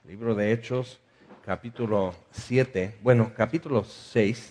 Libro de Hechos, capítulo 6.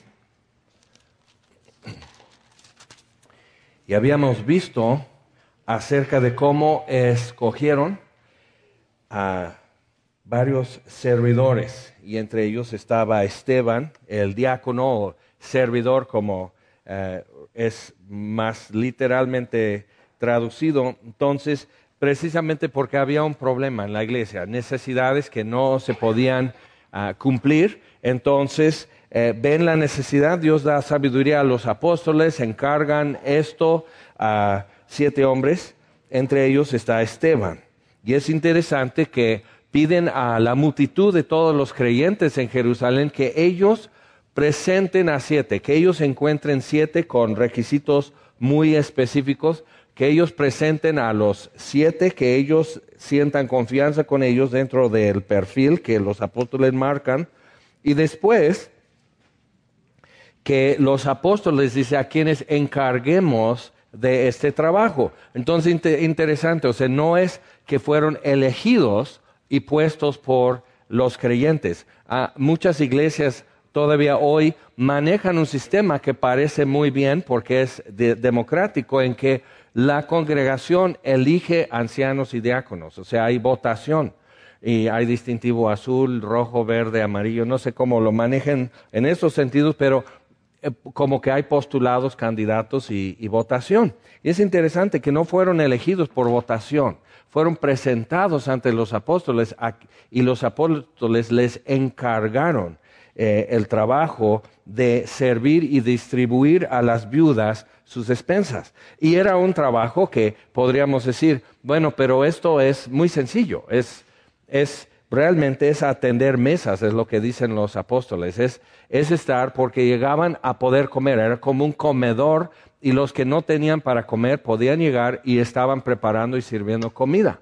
Y habíamos visto acerca de cómo escogieron a varios servidores, y entre ellos estaba Esteban, el diácono o servidor, como es más literalmente traducido. Entonces, precisamente porque había un problema en la iglesia, necesidades que no se podían cumplir, entonces ven la necesidad, Dios da sabiduría a los apóstoles, encargan esto a 7 hombres, entre ellos está Esteban. Y es interesante que piden a la multitud de todos los creyentes en Jerusalén que ellos presenten a 7, que ellos encuentren 7 con requisitos muy específicos, que ellos presenten a los 7, que ellos sientan confianza con ellos dentro del perfil que los apóstoles marcan, y después que los apóstoles dicen a quienes encarguemos de este trabajo. Entonces, interesante, o sea, no es que fueron elegidos y puestos por los creyentes. Muchas iglesias todavía hoy manejan un sistema que parece muy bien porque es democrático, en que la congregación elige ancianos y diáconos, o sea, hay votación y hay distintivo azul, rojo, verde, amarillo, no sé cómo lo manejen en esos sentidos, pero como que hay postulados, candidatos y votación. Y es interesante que no fueron elegidos por votación, fueron presentados ante los apóstoles y los apóstoles les encargaron el trabajo de servir y distribuir a las viudas sus despensas. Y era un trabajo que podríamos decir, bueno, pero esto es muy sencillo, realmente es atender mesas, es lo que dicen los apóstoles, es estar, porque llegaban a poder comer, era como un comedor, y los que no tenían para comer podían llegar y estaban preparando y sirviendo comida.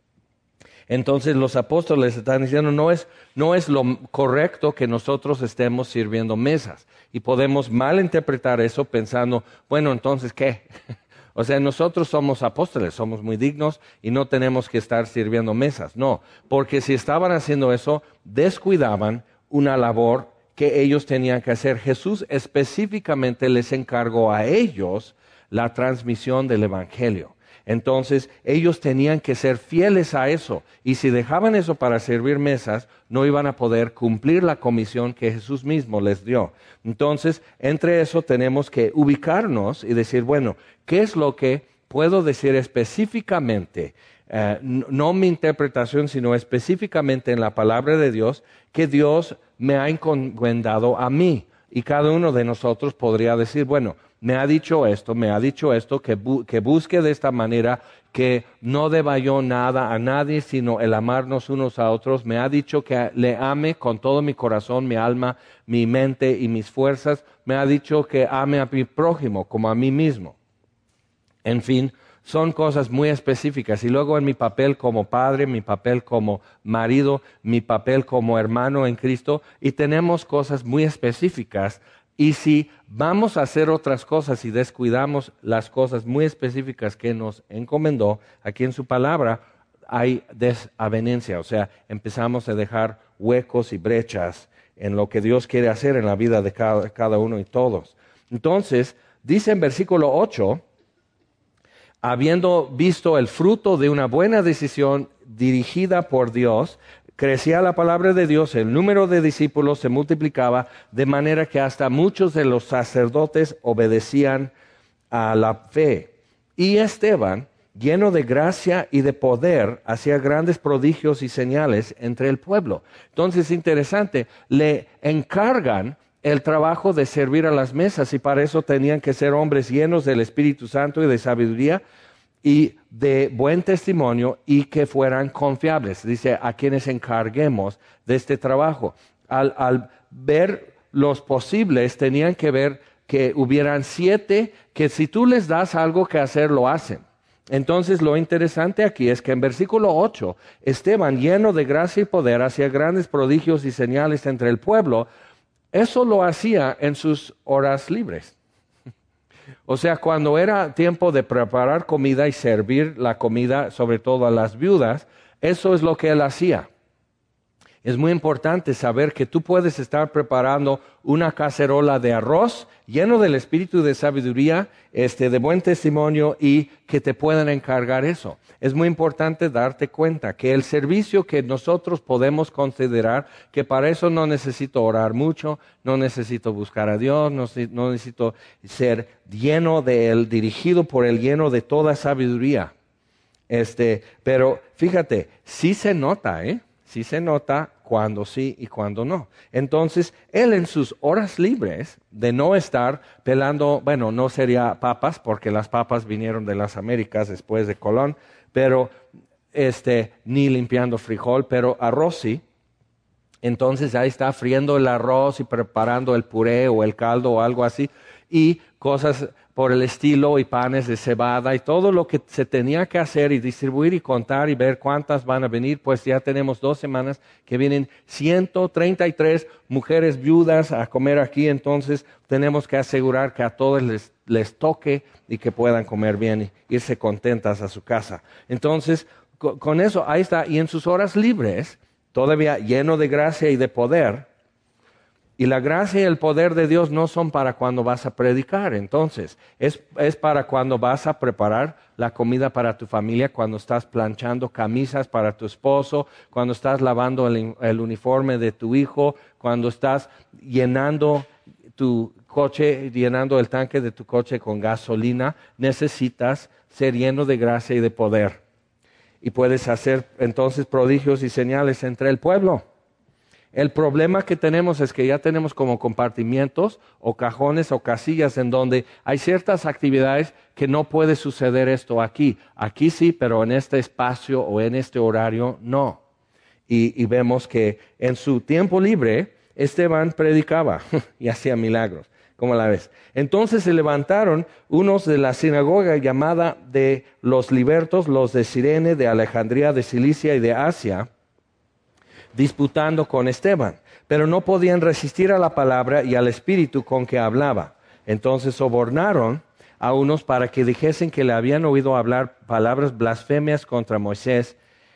Entonces los apóstoles están diciendo, no es lo correcto que nosotros estemos sirviendo mesas. Y podemos malinterpretar eso pensando, bueno, entonces, ¿qué? O sea, nosotros somos apóstoles, somos muy dignos y no tenemos que estar sirviendo mesas. No, porque si estaban haciendo eso, descuidaban una labor que ellos tenían que hacer. Jesús específicamente les encargó a ellos la transmisión del Evangelio. Entonces, ellos tenían que ser fieles a eso. Y si dejaban eso para servir mesas, no iban a poder cumplir la comisión que Jesús mismo les dio. Entonces, entre eso tenemos que ubicarnos y decir, bueno, ¿qué es lo que puedo decir específicamente? No mi interpretación, sino específicamente en la palabra de Dios, que Dios me ha encomendado a mí. Y cada uno de nosotros podría decir, bueno, me ha dicho esto, que busque de esta manera, que no deba yo nada a nadie, sino el amarnos unos a otros. Me ha dicho que le ame con todo mi corazón, mi alma, mi mente y mis fuerzas. Me ha dicho que ame a mi prójimo como a mí mismo. En fin, son cosas muy específicas. Y luego en mi papel como padre, mi papel como marido, mi papel como hermano en Cristo, y tenemos cosas muy específicas. Y si vamos a hacer otras cosas y descuidamos las cosas muy específicas que nos encomendó aquí en su palabra, hay desavenencia. O sea, empezamos a dejar huecos y brechas en lo que Dios quiere hacer en la vida de cada uno y todos. Entonces, dice en versículo 8, habiendo visto el fruto de una buena decisión dirigida por Dios, crecía la palabra de Dios, el número de discípulos se multiplicaba, de manera que hasta muchos de los sacerdotes obedecían a la fe. Y Esteban, lleno de gracia y de poder, hacía grandes prodigios y señales entre el pueblo. Entonces, interesante, le encargan el trabajo de servir a las mesas, y para eso tenían que ser hombres llenos del Espíritu Santo y de sabiduría y de buen testimonio, y que fueran confiables. Dice, a quienes encarguemos de este trabajo. Al ver los posibles, tenían que ver que hubieran 7, que si tú les das algo que hacer, lo hacen. Entonces, lo interesante aquí es que en versículo 8, Esteban, lleno de gracia y poder, hacía grandes prodigios y señales entre el pueblo. Eso lo hacía en sus horas libres. O sea, cuando era tiempo de preparar comida y servir la comida, sobre todo a las viudas, eso es lo que él hacía. Es muy importante saber que tú puedes estar preparando una cacerola de arroz lleno del espíritu de sabiduría, de buen testimonio y que te puedan encargar eso. Es muy importante darte cuenta que el servicio que nosotros podemos considerar, que para eso no necesito orar mucho, no necesito buscar a Dios, no necesito ser lleno de Él, dirigido por Él, lleno de toda sabiduría. Pero fíjate, sí se nota, sí se nota cuando sí y cuando no. Entonces, él en sus horas libres de no estar pelando, bueno, no sería papas, porque las papas vinieron de las Américas después de Colón, pero ni limpiando frijol, pero arroz sí. Entonces ahí está friendo el arroz y preparando el puré o el caldo o algo así, y cosas por el estilo, y panes de cebada, y todo lo que se tenía que hacer y distribuir y contar y ver cuántas van a venir. Pues ya tenemos 2 semanas que vienen 133 mujeres viudas a comer aquí, entonces tenemos que asegurar que a todos les toque y que puedan comer bien y irse contentas a su casa. Entonces, con eso, ahí está, y en sus horas libres, todavía lleno de gracia y de poder. Y la gracia y el poder de Dios no son para cuando vas a predicar, entonces, es para cuando vas a preparar la comida para tu familia, cuando estás planchando camisas para tu esposo, cuando estás lavando el uniforme de tu hijo, cuando estás llenando tu coche, llenando el tanque de tu coche con gasolina. Necesitas ser lleno de gracia y de poder. Y puedes hacer entonces prodigios y señales entre el pueblo. El problema que tenemos es que ya tenemos como compartimientos o cajones o casillas en donde hay ciertas actividades que no puede suceder esto aquí. Aquí sí, pero en este espacio o en este horario no. Y vemos que en su tiempo libre Esteban predicaba y hacía milagros. ¿Cómo la ves? Entonces se levantaron unos de la sinagoga llamada de los libertos, los de Cirene, de Alejandría, de Cilicia y de Asia, disputando con Esteban, pero no podían resistir a la palabra y al espíritu con que hablaba. Entonces sobornaron a unos para que dijesen que le habían oído hablar palabras blasfemas contra Moisés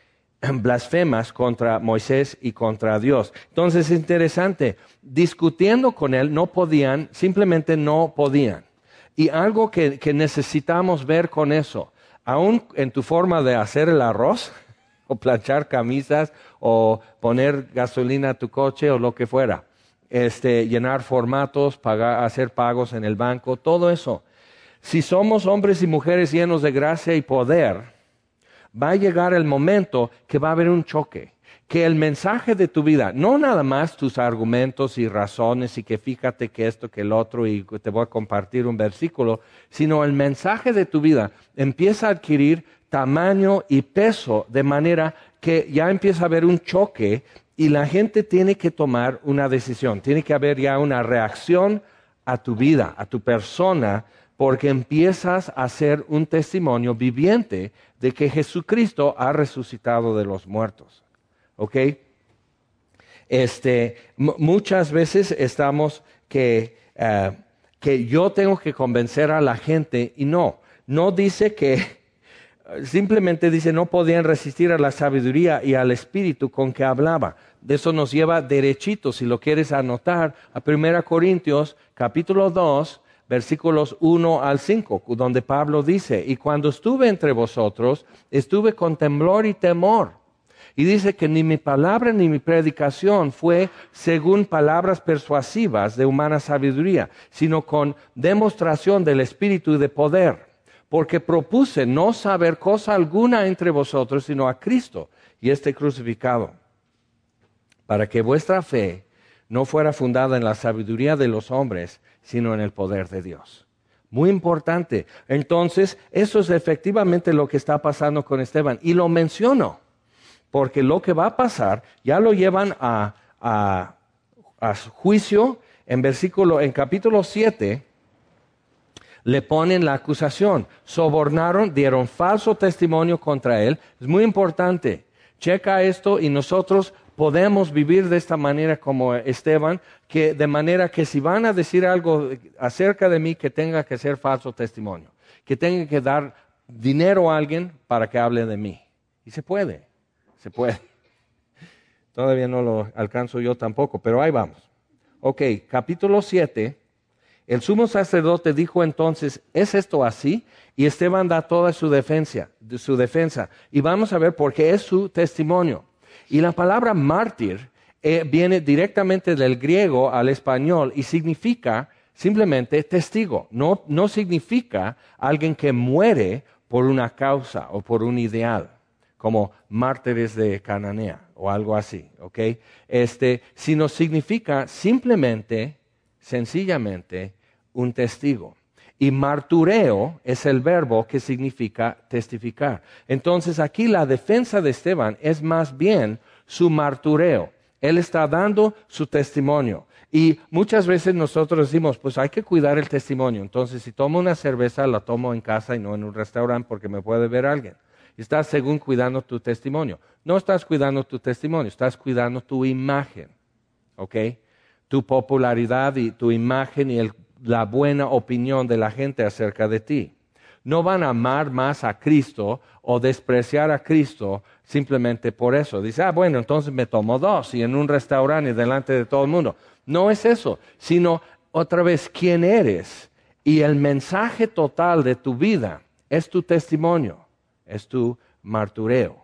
y contra Dios. Entonces es interesante, discutiendo con él no podían, simplemente no podían. Y algo que necesitamos ver con eso, aún en tu forma de hacer el arroz, o planchar camisas, o poner gasolina a tu coche, o lo que fuera, llenar formatos, hacer pagos en el banco, todo eso. Si somos hombres y mujeres llenos de gracia y poder, va a llegar el momento que va a haber un choque, que el mensaje de tu vida, no nada más tus argumentos y razones y que fíjate que esto, que el otro, y te voy a compartir un versículo, sino el mensaje de tu vida empieza a adquirir tamaño y peso, de manera que ya empieza a haber un choque y la gente tiene que tomar una decisión. Tiene que haber ya una reacción a tu vida, a tu persona, porque empiezas a ser un testimonio viviente de que Jesucristo ha resucitado de los muertos. ¿Ok? Muchas veces estamos que yo tengo que convencer a la gente, y no dice que simplemente dice, no podían resistir a la sabiduría y al espíritu con que hablaba. De eso nos lleva derechito, si lo quieres anotar, a 1 Corintios capítulo 2, versículos 1 al 5, donde Pablo dice, y cuando estuve entre vosotros, estuve con temblor y temor. Y dice que ni mi palabra ni mi predicación fue según palabras persuasivas de humana sabiduría, sino con demostración del espíritu y de poder. Porque propuse no saber cosa alguna entre vosotros, sino a Cristo y crucificado, para que vuestra fe no fuera fundada en la sabiduría de los hombres, sino en el poder de Dios. Muy importante. Entonces, eso es efectivamente lo que está pasando con Esteban. Y lo menciono, porque lo que va a pasar, ya lo llevan a juicio en capítulo 7, le ponen la acusación, sobornaron, dieron falso testimonio contra él. Es muy importante. Checa esto y nosotros podemos vivir de esta manera como Esteban, que de manera que si van a decir algo acerca de mí, que tenga que ser falso testimonio, que tenga que dar dinero a alguien para que hable de mí. Y se puede. Todavía no lo alcanzo yo tampoco, pero ahí vamos. Ok, capítulo 7. El sumo sacerdote dijo entonces, ¿es esto así? Y Esteban da toda su defensa. Y vamos a ver por qué es su testimonio. Y la palabra mártir viene directamente del griego al español y significa simplemente testigo. No significa alguien que muere por una causa o por un ideal, como mártires de Cananea o algo así, ¿ok? Sino significa simplemente, sencillamente, un testigo. Y martureo es el verbo que significa testificar. Entonces aquí la defensa de Esteban es más bien su martureo. Él está dando su testimonio. Y muchas veces nosotros decimos, pues hay que cuidar el testimonio. Entonces si tomo una cerveza, la tomo en casa y no en un restaurante porque me puede ver alguien. Estás según cuidando tu testimonio. No estás cuidando tu testimonio, estás cuidando tu imagen. ¿Ok? Tu popularidad y tu imagen y la buena opinión de la gente acerca de ti. No van a amar más a Cristo o despreciar a Cristo simplemente por eso. Dice, bueno, entonces me tomo dos y en un restaurante delante de todo el mundo. No es eso, sino otra vez quién eres y el mensaje total de tu vida es tu testimonio, es tu martureo.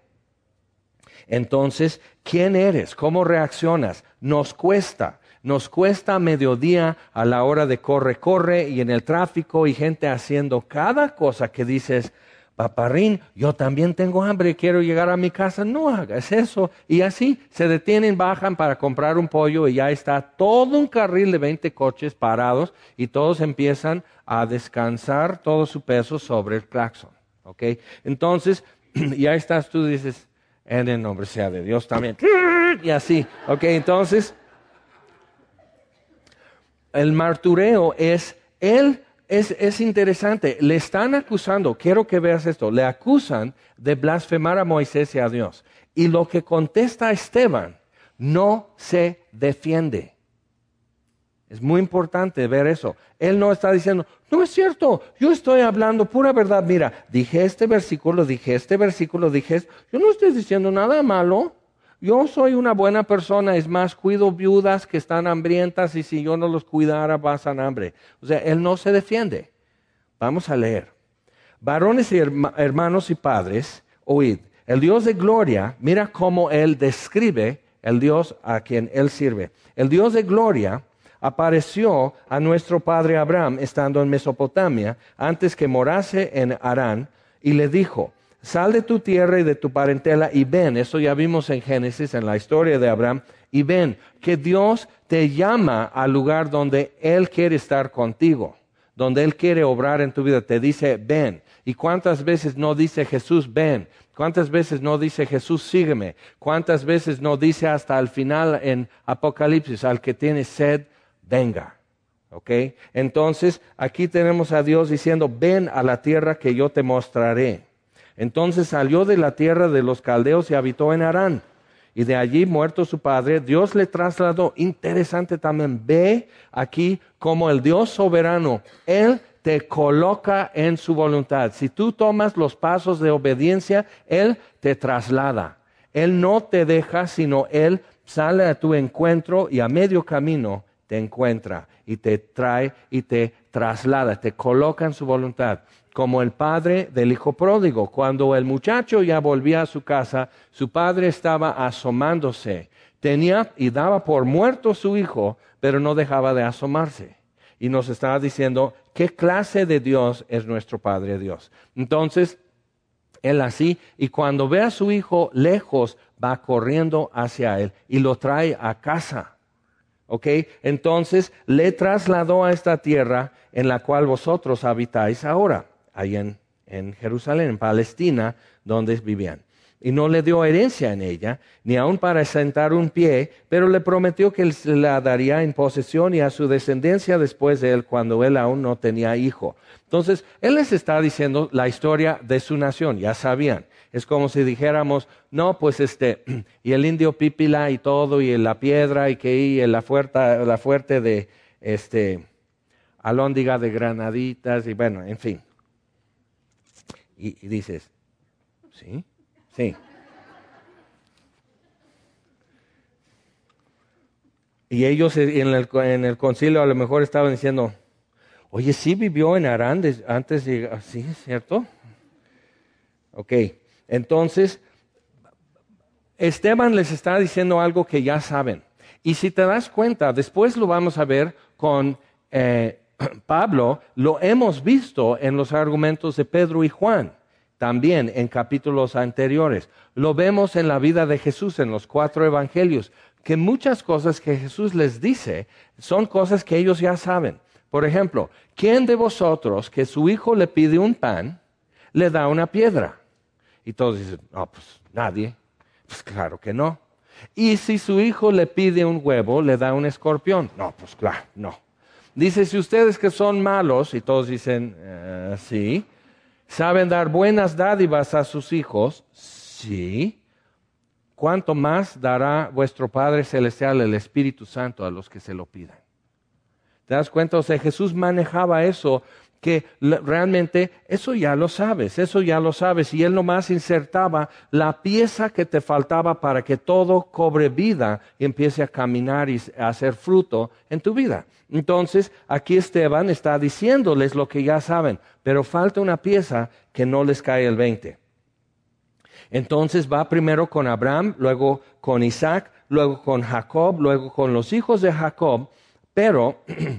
Entonces, ¿quién eres? ¿Cómo reaccionas? Nos cuesta a mediodía a la hora de corre y en el tráfico y gente haciendo cada cosa que dices, paparrín, yo también tengo hambre, quiero llegar a mi casa, no hagas eso. Y así se detienen, bajan para comprar un pollo y ya está todo un carril de 20 coches parados y todos empiezan a descansar todo su peso sobre el claxon. ¿Ok? Entonces, ya estás tú, dices, en el nombre sea de Dios también. Y así, ¿ok? Entonces, el martureo es interesante. Le están acusando, quiero que veas esto, le acusan de blasfemar a Moisés y a Dios. Y lo que contesta Esteban no se defiende. Es muy importante ver eso. Él no está diciendo, no es cierto, yo estoy hablando pura verdad. Mira, dije este versículo, yo no estoy diciendo nada malo. Yo soy una buena persona, es más, cuido viudas que están hambrientas y si yo no los cuidara pasan hambre. O sea, él no se defiende. Vamos a leer. Varones y hermanos y padres, oíd, el Dios de gloria, mira cómo él describe el Dios a quien él sirve. El Dios de gloria apareció a nuestro padre Abraham estando en Mesopotamia, antes que morase en Harán, y le dijo, sal de tu tierra y de tu parentela y ven, eso ya vimos en Génesis, en la historia de Abraham, y ven que Dios te llama al lugar donde Él quiere estar contigo, donde Él quiere obrar en tu vida, te dice ven. ¿Y cuántas veces no dice Jesús ven? ¿Cuántas veces no dice Jesús sígueme? ¿Cuántas veces no dice hasta el final en Apocalipsis, al que tiene sed, venga? ¿Ok? Entonces, aquí tenemos a Dios diciendo, ven a la tierra que yo te mostraré. Entonces salió de la tierra de los caldeos y habitó en Harán. Y de allí, muerto su padre, Dios le trasladó. Interesante también, ve aquí como el Dios soberano, Él te coloca en su voluntad. Si tú tomas los pasos de obediencia, Él te traslada. Él no te deja, sino Él sale a tu encuentro y a medio camino te encuentra y te trae y te traslada, te coloca en su voluntad. Como el padre del hijo pródigo. Cuando el muchacho ya volvía a su casa, su padre estaba asomándose. Tenía y daba por muerto su hijo, pero no dejaba de asomarse. Y nos estaba diciendo, ¿qué clase de Dios es nuestro Padre Dios? Entonces, él así, y cuando ve a su hijo lejos, va corriendo hacia él y lo trae a casa. ¿Ok? Entonces, le trasladó a esta tierra en la cual vosotros habitáis ahora, ahí en Jerusalén, en Palestina, donde vivían. Y no le dio herencia en ella, ni aun para sentar un pie, pero le prometió que él se la daría en posesión y a su descendencia después de él, cuando él aún no tenía hijo. Entonces, él les está diciendo la historia de su nación, ya sabían. Es como si dijéramos, no, pues y el indio Pípila y todo, y la piedra, y la fuerte de, alhóndiga de granaditas, y bueno, en fin. Y dices, ¿sí? Sí. Y ellos en el concilio a lo mejor estaban diciendo, oye, sí vivió en Harán antes de llegar. ¿Sí, es cierto? Ok, entonces Esteban les está diciendo algo que ya saben. Y si te das cuenta, después lo vamos a ver con Pablo, lo hemos visto en los argumentos de Pedro y Juan, también en capítulos anteriores. Lo vemos en la vida de Jesús, en los 4 evangelios, que muchas cosas que Jesús les dice son cosas que ellos ya saben. Por ejemplo, ¿quién de vosotros que su hijo le pide un pan, le da una piedra? Y todos dicen, no, pues nadie. Pues claro que no. Y si su hijo le pide un huevo, le da un escorpión. No, pues claro, no. Dice, si ustedes que son malos, y todos dicen, sí, saben dar buenas dádivas a sus hijos, sí, ¿cuánto más dará vuestro Padre Celestial el Espíritu Santo a los que se lo pidan? ¿Te das cuenta? O sea, Jesús manejaba eso, que realmente eso ya lo sabes, y Él nomás insertaba la pieza que te faltaba para que todo cobre vida y empiece a caminar y a hacer fruto en tu vida. Entonces, aquí Esteban está diciéndoles lo que ya saben, pero falta una pieza que no les cae el 20. Entonces va primero con Abraham, luego con Isaac, luego con Jacob, luego con los hijos de Jacob, pero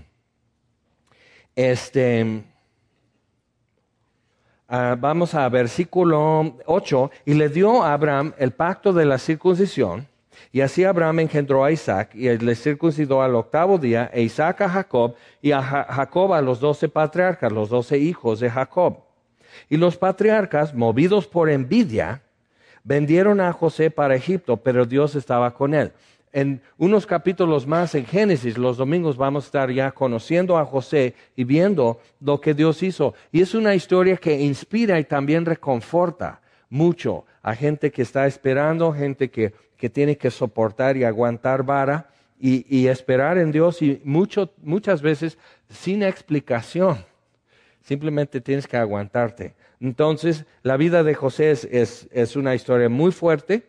vamos a versículo 8, y le dio a Abraham el pacto de la circuncisión, y así Abraham engendró a Isaac, y le circuncidó al 8º día, e Isaac a Jacob, y a Jacob a los 12 patriarcas, los 12 hijos de Jacob. Y los patriarcas, movidos por envidia, vendieron a José para Egipto, pero Dios estaba con él. En unos capítulos más en Génesis, los domingos vamos a estar ya conociendo a José y viendo lo que Dios hizo. Y es una historia que inspira y también reconforta mucho a gente que está esperando, gente que tiene que soportar y aguantar vara y esperar en Dios y muchas veces sin explicación. Simplemente tienes que aguantarte. Entonces, la vida de José es una historia muy fuerte.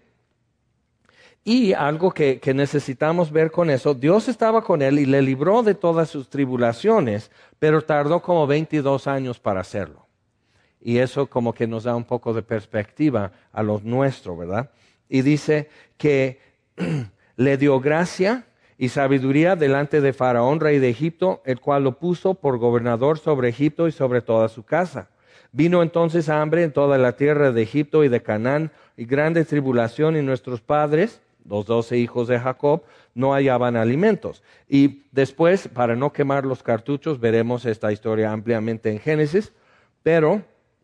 Y algo que necesitamos ver con eso, Dios estaba con él y le libró de todas sus tribulaciones, pero tardó como 22 años para hacerlo. Y eso como que nos da un poco de perspectiva a lo nuestro, ¿verdad? Y dice que le dio gracia y sabiduría delante de Faraón, rey de Egipto, el cual lo puso por gobernador sobre Egipto y sobre toda su casa. Vino entonces hambre en toda la tierra de Egipto y de Canaán, y grande tribulación, y nuestros padres, los 12 hijos de Jacob, no hallaban alimentos. Y después, para no quemar los cartuchos, veremos esta historia ampliamente en Génesis, pero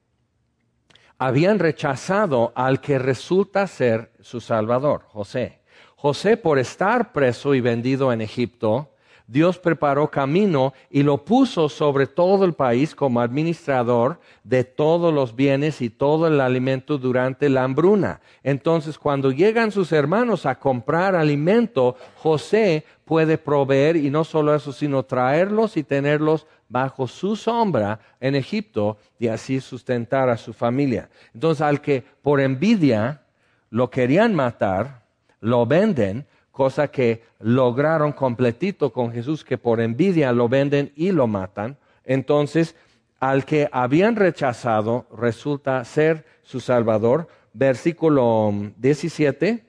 habían rechazado al que resulta ser su Salvador, José. José, por estar preso y vendido en Egipto, Dios preparó camino y lo puso sobre todo el país como administrador de todos los bienes y todo el alimento durante la hambruna. Entonces, cuando llegan sus hermanos a comprar alimento, José puede proveer, y no solo eso, sino traerlos y tenerlos bajo su sombra en Egipto y así sustentar a su familia. Entonces, al que por envidia lo querían matar, lo venden, cosa que lograron completito con Jesús, que por envidia lo venden y lo matan. Entonces, al que habían rechazado resulta ser su Salvador. Versículo 17.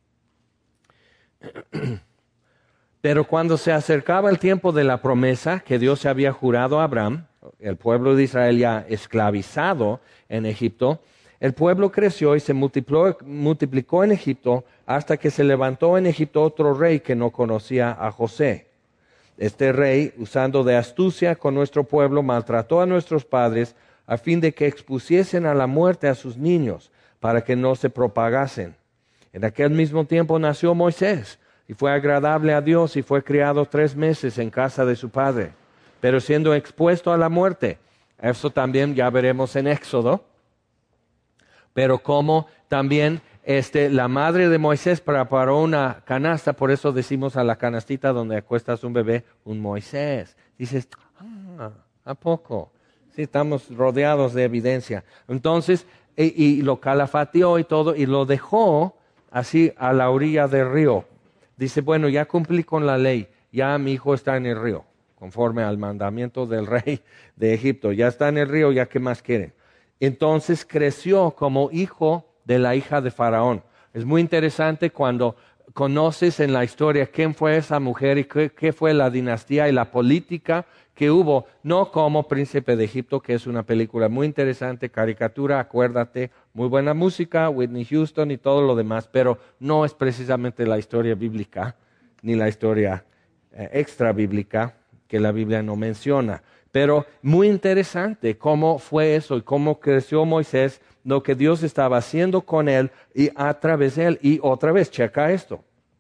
Pero cuando se acercaba el tiempo de la promesa que Dios se había jurado a Abraham, el pueblo de Israel ya esclavizado en Egipto, el pueblo creció y se multiplicó en Egipto hasta que se levantó en Egipto otro rey que no conocía a José. Este rey, usando de astucia con nuestro pueblo, maltrató a nuestros padres a fin de que expusiesen a la muerte a sus niños para que no se propagasen. En aquel mismo tiempo nació Moisés y fue agradable a Dios y fue criado 3 meses en casa de su padre, pero siendo expuesto a la muerte. Eso también ya veremos en Éxodo. Pero como también la madre de Moisés preparó una canasta, por eso decimos a la canastita donde acuestas un bebé, un Moisés. Dices, ¿a poco? Sí, estamos rodeados de evidencia. Entonces, y lo calafateó y todo, y lo dejó así a la orilla del río. dice, bueno, ya cumplí con la ley, ya mi hijo está en el río, conforme al mandamiento del rey de Egipto, ya está en el río, ya qué más quieren. Entonces creció como hijo de la hija de Faraón. Es muy interesante cuando conoces en la historia quién fue esa mujer y qué fue la dinastía y la política que hubo, no como Príncipe de Egipto, que es una película muy interesante, caricatura, acuérdate, muy buena música, Whitney Houston y todo lo demás, pero no es precisamente la historia bíblica, ni la historia extra bíblica que la Biblia no menciona. Pero muy interesante cómo fue eso y cómo creció Moisés, lo que Dios estaba haciendo con él y a través de él. Y otra vez, checa esto.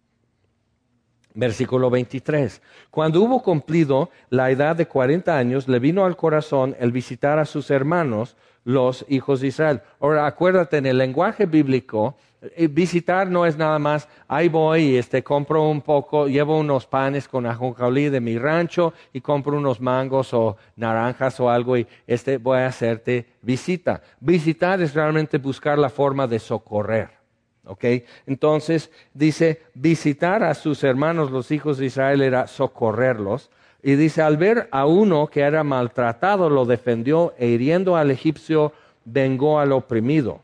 Versículo 23. Cuando hubo cumplido la edad de 40 años, le vino al corazón el visitar a sus hermanos, los hijos de Israel. Ahora, acuérdate, en el lenguaje bíblico, visitar no es nada más, ahí voy y compro un poco, llevo unos panes con ajonjolí de mi rancho y compro unos mangos o naranjas o algo y voy a hacerte visita. Visitar es realmente buscar la forma de socorrer. ¿Okay? Entonces dice, visitar a sus hermanos los hijos de Israel era socorrerlos. Y dice, al ver a uno que era maltratado, lo defendió e hiriendo al egipcio, vengó al oprimido.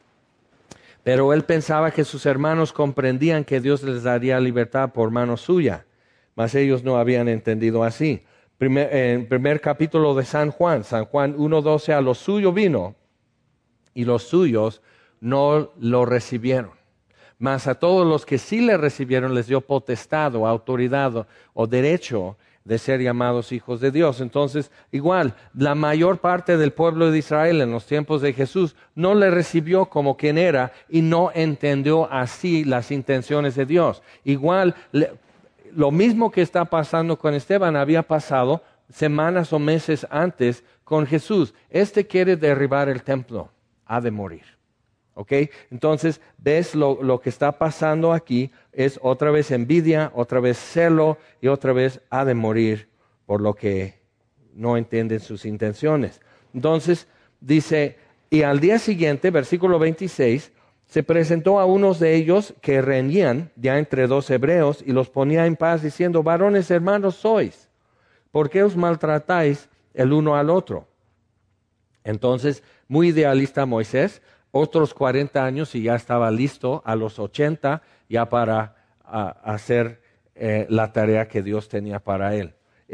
Pero él pensaba que sus hermanos comprendían que Dios les daría libertad por mano suya, mas ellos no habían entendido así. En primer capítulo de San Juan 1:12, a lo suyo vino y los suyos no lo recibieron. Mas a todos los que sí le recibieron les dio potestad o autoridad o derecho de ser llamados hijos de Dios. Entonces, igual, la mayor parte del pueblo de Israel en los tiempos de Jesús no le recibió como quien era y no entendió así las intenciones de Dios. Igual, lo mismo que está pasando con Esteban había pasado semanas o meses antes con Jesús. Quiere derribar el templo, ha de morir. ¿Okay? Entonces, ves lo que está pasando aquí, es otra vez envidia, otra vez celo y otra vez ha de morir por lo que no entienden sus intenciones. Entonces, dice, y al día siguiente, versículo 26, se presentó a unos de ellos que reñían ya entre dos hebreos y los ponía en paz diciendo, varones hermanos sois, ¿por qué os maltratáis el uno al otro? Entonces, muy idealista Moisés, otros 40 años y ya estaba listo a los 80 ya para hacer la tarea que Dios tenía para él.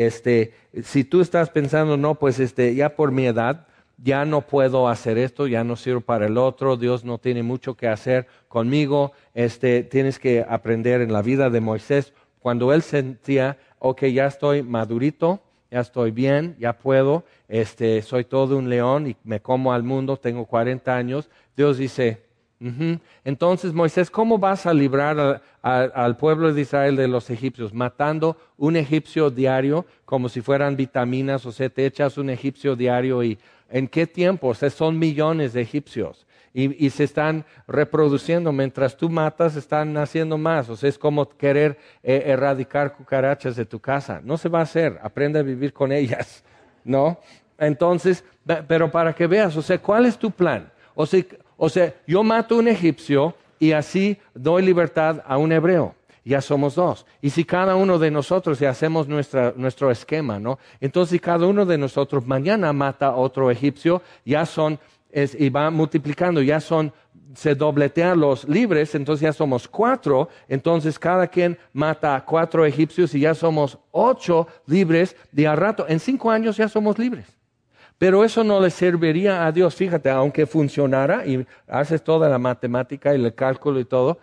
Si tú estás pensando, no, pues ya por mi edad, ya no puedo hacer esto, ya no sirvo para el otro, Dios no tiene mucho que hacer conmigo, tienes que aprender en la vida de Moisés, cuando él sentía, ok, ya estoy madurito, ya estoy bien, ya puedo, soy todo un león y me como al mundo, tengo 40 años. Dios dice, entonces Moisés, ¿cómo vas a librar al pueblo de Israel de los egipcios? Matando un egipcio diario como si fueran vitaminas, o sea, te echas un egipcio diario y ¿en qué tiempo? O sea, son millones de egipcios. Y se están reproduciendo, mientras tú matas, están naciendo más. O sea, es como querer erradicar cucarachas de tu casa. No se va a hacer, aprende a vivir con ellas, ¿no? Entonces, pero para que veas, o sea, ¿cuál es tu plan? O sea, yo mato un egipcio y así doy libertad a un hebreo. Ya somos dos. Y si cada uno de nosotros, y hacemos nuestro esquema, ¿no? Entonces, si cada uno de nosotros mañana mata a otro egipcio, ya son... y va multiplicando, se dobletean los libres, entonces ya somos 4, entonces cada quien mata a 4 egipcios y ya somos 8 libres, y al rato, en 5 años ya somos libres. Pero eso no le serviría a Dios, fíjate, aunque funcionara y haces toda la matemática y el cálculo y todo,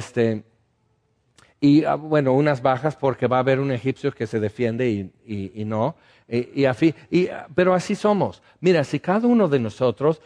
y bueno, unas bajas porque va a haber un egipcio que se defiende y no, pero así somos. Mira, si cada uno de nosotros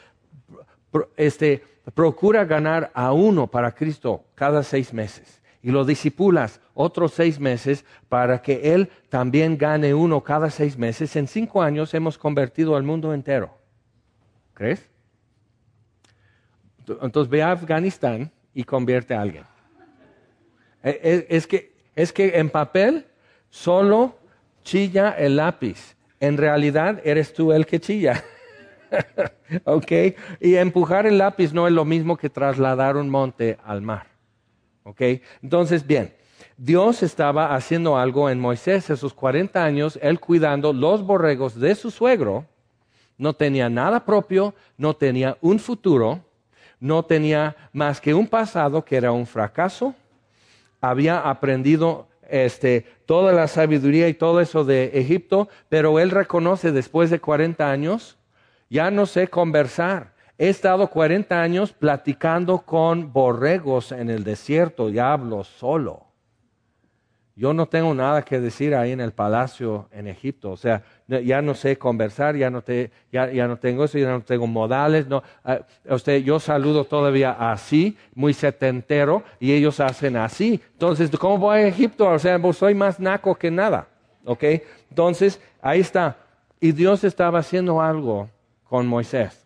procura ganar a uno para Cristo cada 6 meses y lo disipulas otros 6 meses para que Él también gane uno cada 6 meses, en 5 años hemos convertido al mundo entero. ¿Crees? Entonces ve a Afganistán y convierte a alguien. Es que en papel solo chilla el lápiz. En realidad eres tú el que chilla. ¿Okay? Y empujar el lápiz no es lo mismo que trasladar un monte al mar. ¿Okay? Entonces, bien, Dios estaba haciendo algo en Moisés, esos 40 años, él cuidando los borregos de su suegro. No tenía nada propio, no tenía un futuro, no tenía más que un pasado que era un fracaso. Había aprendido toda la sabiduría y todo eso de Egipto, pero él reconoce después de 40 años, ya no sé conversar. He estado 40 años platicando con borregos en el desierto, ya hablo solo. Yo no tengo nada que decir ahí en el palacio en Egipto. O sea, ya no sé conversar, ya no tengo eso, ya no tengo modales. No, yo saludo todavía así, muy setentero, y ellos hacen así. Entonces, ¿cómo voy a Egipto? O sea, soy más naco que nada. ¿Ok? Entonces, ahí está. Y Dios estaba haciendo algo con Moisés.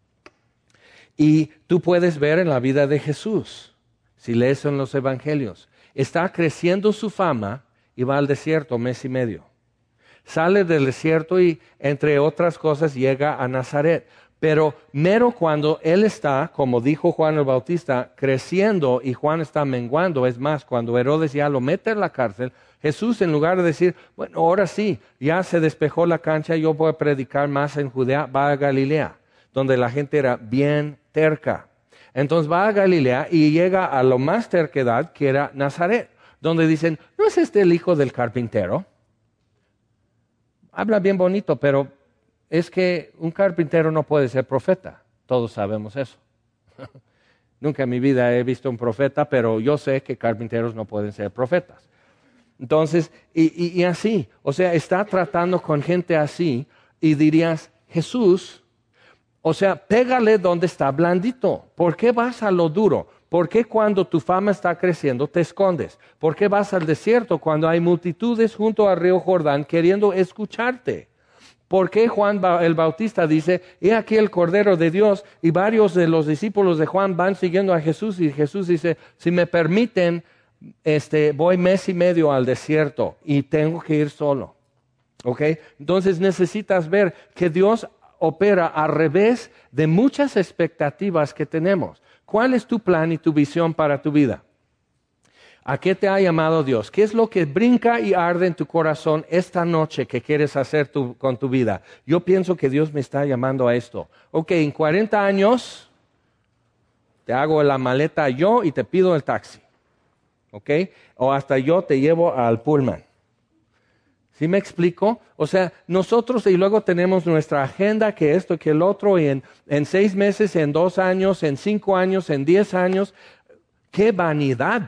Y tú puedes ver en la vida de Jesús, si lees en los evangelios. Está creciendo su fama y va al desierto 1 mes y medio. Sale del desierto y, entre otras cosas, llega a Nazaret. Pero mero cuando él está, como dijo Juan el Bautista, creciendo y Juan está menguando, es más, cuando Herodes ya lo mete en la cárcel, Jesús, en lugar de decir, bueno, ahora sí, ya se despejó la cancha, yo voy a predicar más en Judea, va a Galilea, donde la gente era bien terca. Entonces va a Galilea y llega a lo más terquedad, que era Nazaret, donde dicen, ¿no es este el hijo del carpintero? Habla bien bonito, pero es que un carpintero no puede ser profeta. Todos sabemos eso. Nunca en mi vida he visto un profeta, pero yo sé que carpinteros no pueden ser profetas. Entonces, y así, o sea, está tratando con gente así y dirías, Jesús, o sea, pégale donde está blandito. ¿Por qué vas a lo duro? ¿Por qué cuando tu fama está creciendo te escondes? ¿Por qué vas al desierto cuando hay multitudes junto al río Jordán queriendo escucharte? ¿Por qué Juan el Bautista dice, he aquí el Cordero de Dios, y varios de los discípulos de Juan van siguiendo a Jesús, y Jesús dice, si me permiten, voy 1 mes y medio al desierto y tengo que ir solo? ¿Ok? Entonces necesitas ver que Dios opera al revés de muchas expectativas que tenemos. ¿Cuál es tu plan y tu visión para tu vida? ¿A qué te ha llamado Dios? ¿Qué es lo que brinca y arde en tu corazón esta noche que quieres hacer con tu vida? Yo pienso que Dios me está llamando a esto. Ok, en 40 años te hago la maleta yo y te pido el taxi. ¿Ok? O hasta yo te llevo al Pullman. ¿Sí me explico? O sea, nosotros y luego tenemos nuestra agenda, que esto, que el otro, y en 6 meses, en 2 años, en 5 años, en 10 años. ¡Qué vanidad!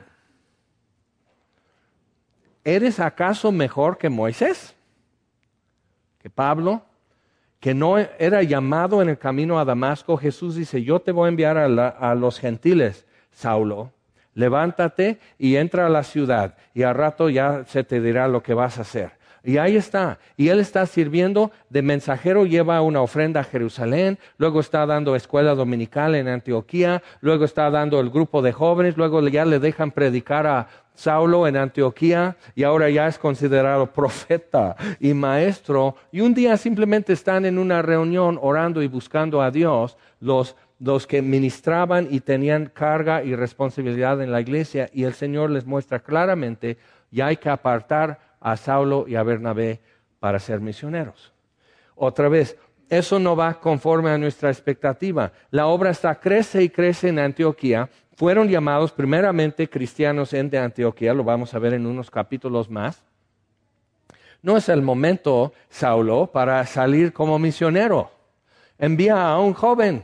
¿Eres acaso mejor que Moisés? ¿Que Pablo? Que no era llamado en el camino a Damasco. Jesús dice, yo te voy a enviar a los gentiles, Saulo. Levántate y entra a la ciudad, y al rato ya se te dirá lo que vas a hacer. Y ahí está, y él está sirviendo de mensajero, lleva una ofrenda a Jerusalén, luego está dando escuela dominical en Antioquía, luego está dando el grupo de jóvenes, luego ya le dejan predicar a Saulo en Antioquía, y ahora ya es considerado profeta y maestro, y un día simplemente están en una reunión orando y buscando a Dios, los que ministraban y tenían carga y responsabilidad en la iglesia, y el Señor les muestra claramente, ya hay que apartar a Saulo y a Bernabé para ser misioneros. Otra vez, eso no va conforme a nuestra expectativa. La obra crece y crece en Antioquía. Fueron llamados primeramente cristianos en Antioquía, lo vamos a ver en unos capítulos más. No es el momento, Saulo, para salir como misionero. Envía a un joven.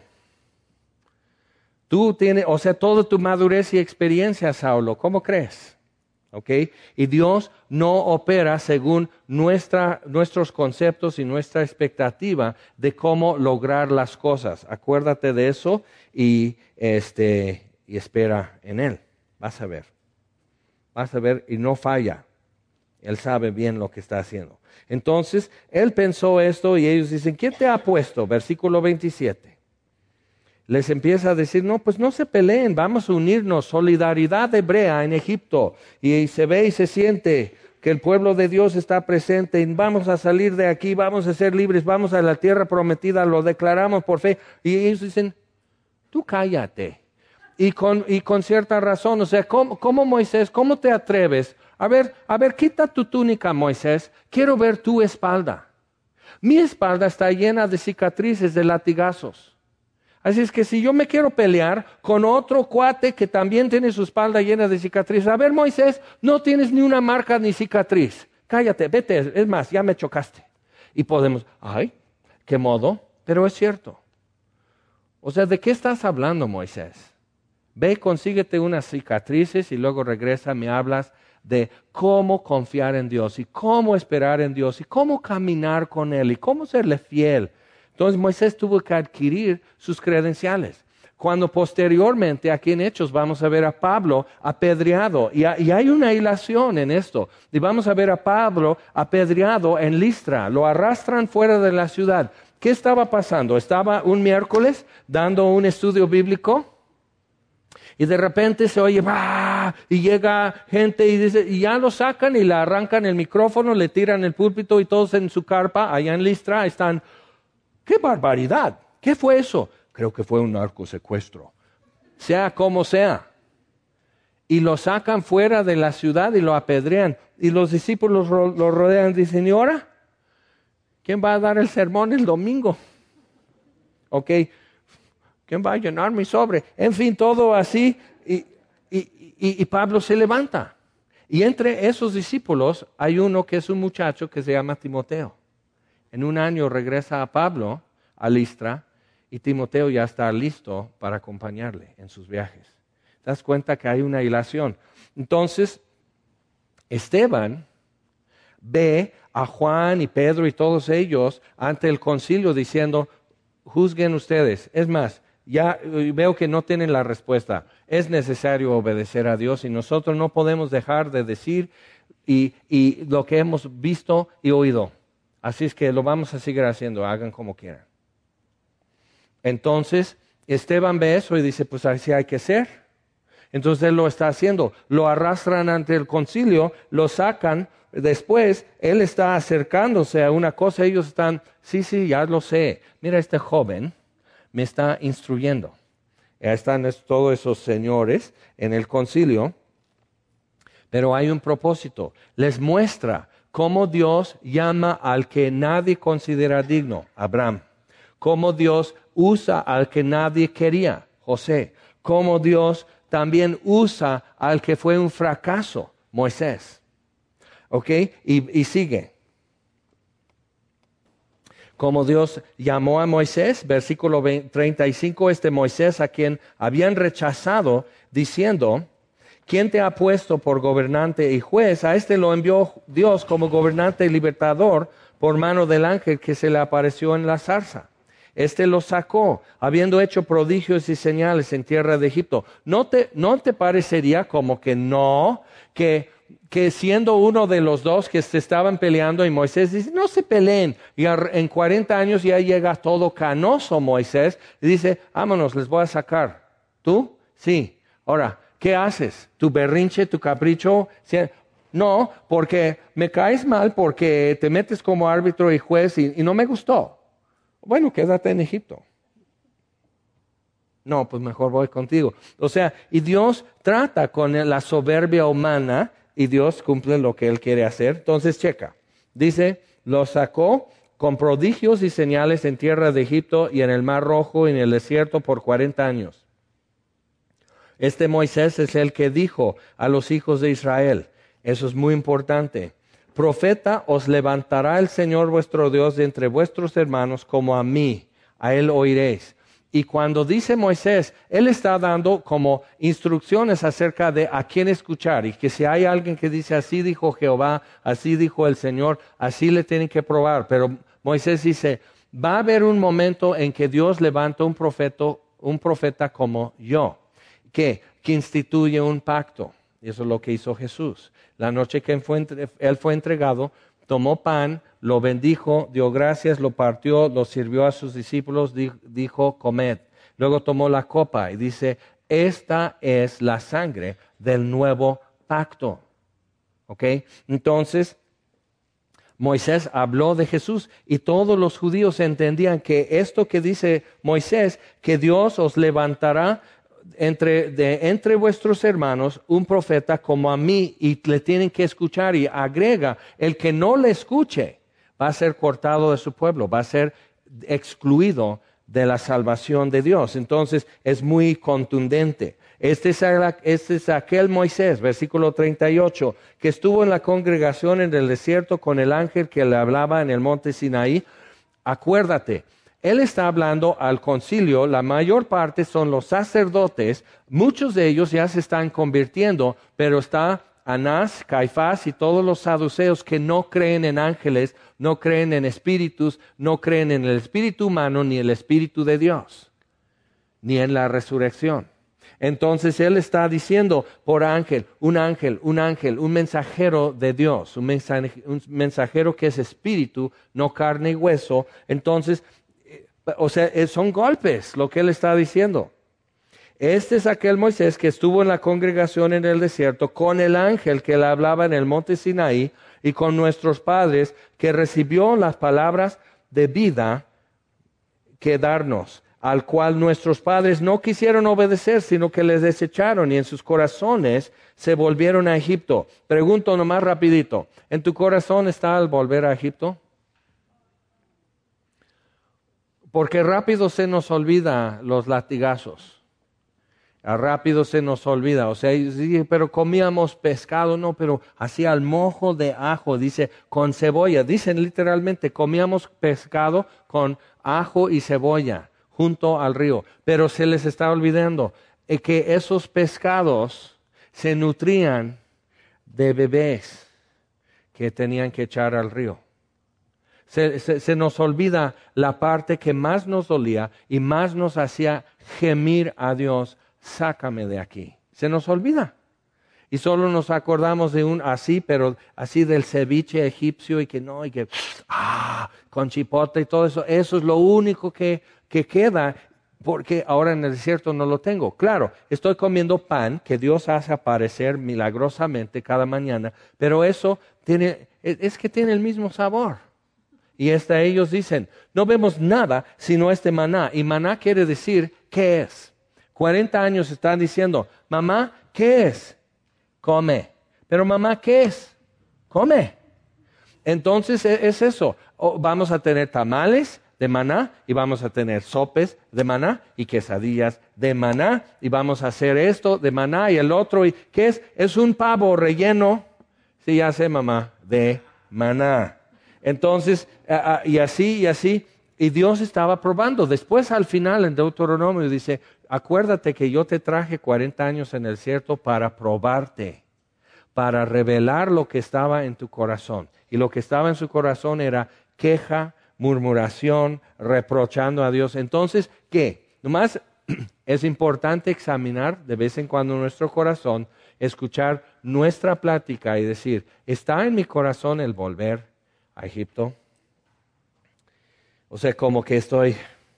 Tú tienes, o sea, toda tu madurez y experiencia, Saulo, ¿cómo crees? ¿Okay? Y Dios no opera según nuestros conceptos y nuestra expectativa de cómo lograr las cosas. Acuérdate de eso y espera en Él. Vas a ver y no falla. Él sabe bien lo que está haciendo. Entonces, él pensó esto y ellos dicen, ¿quién te ha puesto? Versículo 27. Les empieza a decir, no, pues no se peleen, vamos a unirnos, solidaridad hebrea en Egipto. Y se ve y se siente que el pueblo de Dios está presente y vamos a salir de aquí, vamos a ser libres, vamos a la tierra prometida, lo declaramos por fe. Y ellos dicen, tú cállate. y con cierta razón. O sea, ¿cómo Moisés, cómo te atreves? A ver, quita tu túnica, Moisés. Quiero ver tu espalda. Mi espalda está llena de cicatrices, de latigazos. Así es que si yo me quiero pelear con otro cuate que también tiene su espalda llena de cicatrices, a ver, Moisés, no tienes ni una marca ni cicatriz. Cállate, vete, es más, ya me chocaste. Y podemos, ay, qué modo, pero es cierto. O sea, ¿de qué estás hablando, Moisés? Ve, consíguete unas cicatrices y luego regresa, me hablas de cómo confiar en Dios y cómo esperar en Dios y cómo caminar con Él y cómo serle fiel. Entonces Moisés tuvo que adquirir sus credenciales. Cuando posteriormente, aquí en Hechos, vamos a ver a Pablo apedreado. Y hay una hilación en esto. Y vamos a ver a Pablo apedreado en Listra. Lo arrastran fuera de la ciudad. ¿Qué estaba pasando? Estaba un miércoles dando un estudio bíblico. Y de repente se oye, ¡bah! Y llega gente y dice, y ya lo sacan y le arrancan el micrófono, le tiran el púlpito y todos en su carpa, allá en Listra, están, ¡qué barbaridad! ¿Qué fue eso? Creo que fue un narcosecuestro. Sea como sea. Y lo sacan fuera de la ciudad y lo apedrean. Y los discípulos lo rodean y dicen, ¿y ahora? ¿Quién va a dar el sermón el domingo? Ok. ¿Quién va a llenar mi sobre? En fin, todo así. Y Pablo se levanta. Y entre esos discípulos hay uno que es un muchacho que se llama Timoteo. En un año regresa a Pablo a Listra y Timoteo ya está listo para acompañarle en sus viajes. ¿Te das cuenta que hay una hilación? Entonces, Esteban ve a Juan y Pedro y todos ellos ante el concilio diciendo, juzguen ustedes. Es más, ya veo que no tienen la respuesta. Es necesario obedecer a Dios y nosotros no podemos dejar de decir y lo que hemos visto y oído. Así es que lo vamos a seguir haciendo, hagan como quieran. Entonces, Esteban ve eso y dice, pues así hay que ser. Entonces él lo está haciendo. Lo arrastran ante el concilio, lo sacan. Después, él está acercándose a una cosa, ellos están, sí, ya lo sé. Mira, este joven me está instruyendo. Ya están todos esos señores en el concilio, pero hay un propósito. Les muestra cómo Dios llama al que nadie considera digno, Abraham. Cómo Dios usa al que nadie quería, José. Cómo Dios también usa al que fue un fracaso, Moisés. ¿Ok? Y sigue. Como Dios llamó a Moisés, versículo 35, Moisés a quien habían rechazado, diciendo, ¿quién te ha puesto por gobernante y juez? A lo envió Dios como gobernante y libertador por mano del ángel que se le apareció en la zarza. Lo sacó, habiendo hecho prodigios y señales en tierra de Egipto. ¿No te parecería como que no, que siendo uno de los dos que se estaban peleando y Moisés dice, no se peleen, y en 40 años ya llega todo canoso Moisés y dice, vámonos, les voy a sacar. ¿Tú? Sí. Ahora, ¿qué haces? ¿Tu berrinche, tu capricho? No, porque me caes mal porque te metes como árbitro y juez y no me gustó. Bueno, quédate en Egipto. No, pues mejor voy contigo. O sea, y Dios trata con la soberbia humana y Dios cumple lo que Él quiere hacer. Entonces, checa. Dice, lo sacó con prodigios y señales en tierra de Egipto y en el Mar Rojo y en el desierto por 40 años. Moisés es el que dijo a los hijos de Israel, eso es muy importante, profeta os levantará el Señor vuestro Dios de entre vuestros hermanos como a mí, a Él oiréis. Y cuando dice Moisés, Él está dando como instrucciones acerca de a quién escuchar. Y que si hay alguien que dice, así dijo Jehová, así dijo el Señor, así le tienen que probar. Pero Moisés dice, va a haber un momento en que Dios levanta un profeta como yo, que instituye un pacto. Y eso es lo que hizo Jesús. La noche que Él fue entregado, tomó pan, lo bendijo, dio gracias, lo partió, lo sirvió a sus discípulos, dijo, comed. Luego tomó la copa y dice, esta es la sangre del nuevo pacto. ¿Ok? Entonces, Moisés habló de Jesús y todos los judíos entendían que esto que dice Moisés, que Dios os levantará, entre vuestros hermanos un profeta como a mí, y le tienen que escuchar, y agrega, el que no le escuche va a ser cortado de su pueblo, va a ser excluido de la salvación de Dios. Entonces es muy contundente. Este es aquel Moisés, versículo 38, que estuvo en la congregación en el desierto con el ángel que le hablaba en el monte Sinaí. Acuérdate, él está hablando al concilio, la mayor parte son los sacerdotes, muchos de ellos ya se están convirtiendo, pero está Anás, Caifás y todos los saduceos que no creen en ángeles, no creen en espíritus, no creen en el espíritu humano ni el espíritu de Dios, ni en la resurrección. Entonces él está diciendo por ángel, un mensajero de Dios, un mensajero que es espíritu, no carne y hueso. Entonces, son golpes lo que él está diciendo. Este es aquel Moisés que estuvo en la congregación en el desierto con el ángel que le hablaba en el monte Sinaí y con nuestros padres, que recibió las palabras de vida que darnos, al cual nuestros padres no quisieron obedecer, sino que les desecharon y en sus corazones se volvieron a Egipto. Pregunto nomás rapidito, ¿en tu corazón está el volver a Egipto? Porque rápido se nos olvida los latigazos. Rápido se nos olvida, sí, pero comíamos pescado, no, pero hacía al mojo de ajo, dice, con cebolla. Dicen literalmente, comíamos pescado con ajo y cebolla junto al río. Pero se les está olvidando que esos pescados se nutrían de bebés que tenían que echar al río. Se nos olvida la parte que más nos dolía y más nos hacía gemir a Dios. Sácame de aquí. Se nos olvida. Y solo nos acordamos de pero así del ceviche egipcio y que con chipotle y todo eso. Eso es lo único que queda, porque ahora en el desierto no lo tengo. Claro, estoy comiendo pan que Dios hace aparecer milagrosamente cada mañana, pero eso tiene el mismo sabor. Y ellos dicen, no vemos nada sino este maná. Y maná quiere decir, ¿qué es? 40 años están diciendo, mamá, ¿qué es? Come. Pero mamá, ¿qué es? Come. Entonces es eso. Vamos a tener tamales de maná y vamos a tener sopes de maná y quesadillas de maná y vamos a hacer esto de maná y el otro. ¿Y qué es? Es un pavo relleno, sí, ya sé, mamá, de maná. Entonces, y así. Y Dios estaba probando. Después al final en Deuteronomio dice, acuérdate que yo te traje 40 años en el desierto para probarte, para revelar lo que estaba en tu corazón. Y lo que estaba en su corazón era queja, murmuración, reprochando a Dios. Entonces, ¿qué? Nomás es importante examinar de vez en cuando nuestro corazón, escuchar nuestra plática y decir, ¿está en mi corazón el volver a Egipto? Como que estoy,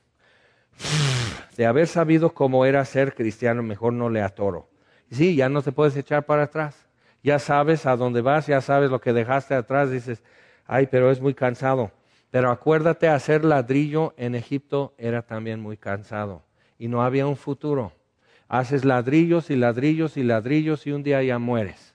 de haber sabido cómo era ser cristiano, mejor no le atoro. Sí, ya no te puedes echar para atrás. Ya sabes a dónde vas, ya sabes lo que dejaste atrás. Dices, pero es muy cansado. Pero acuérdate, hacer ladrillo en Egipto era también muy cansado. Y no había un futuro. Haces ladrillos y ladrillos y ladrillos y un día ya mueres.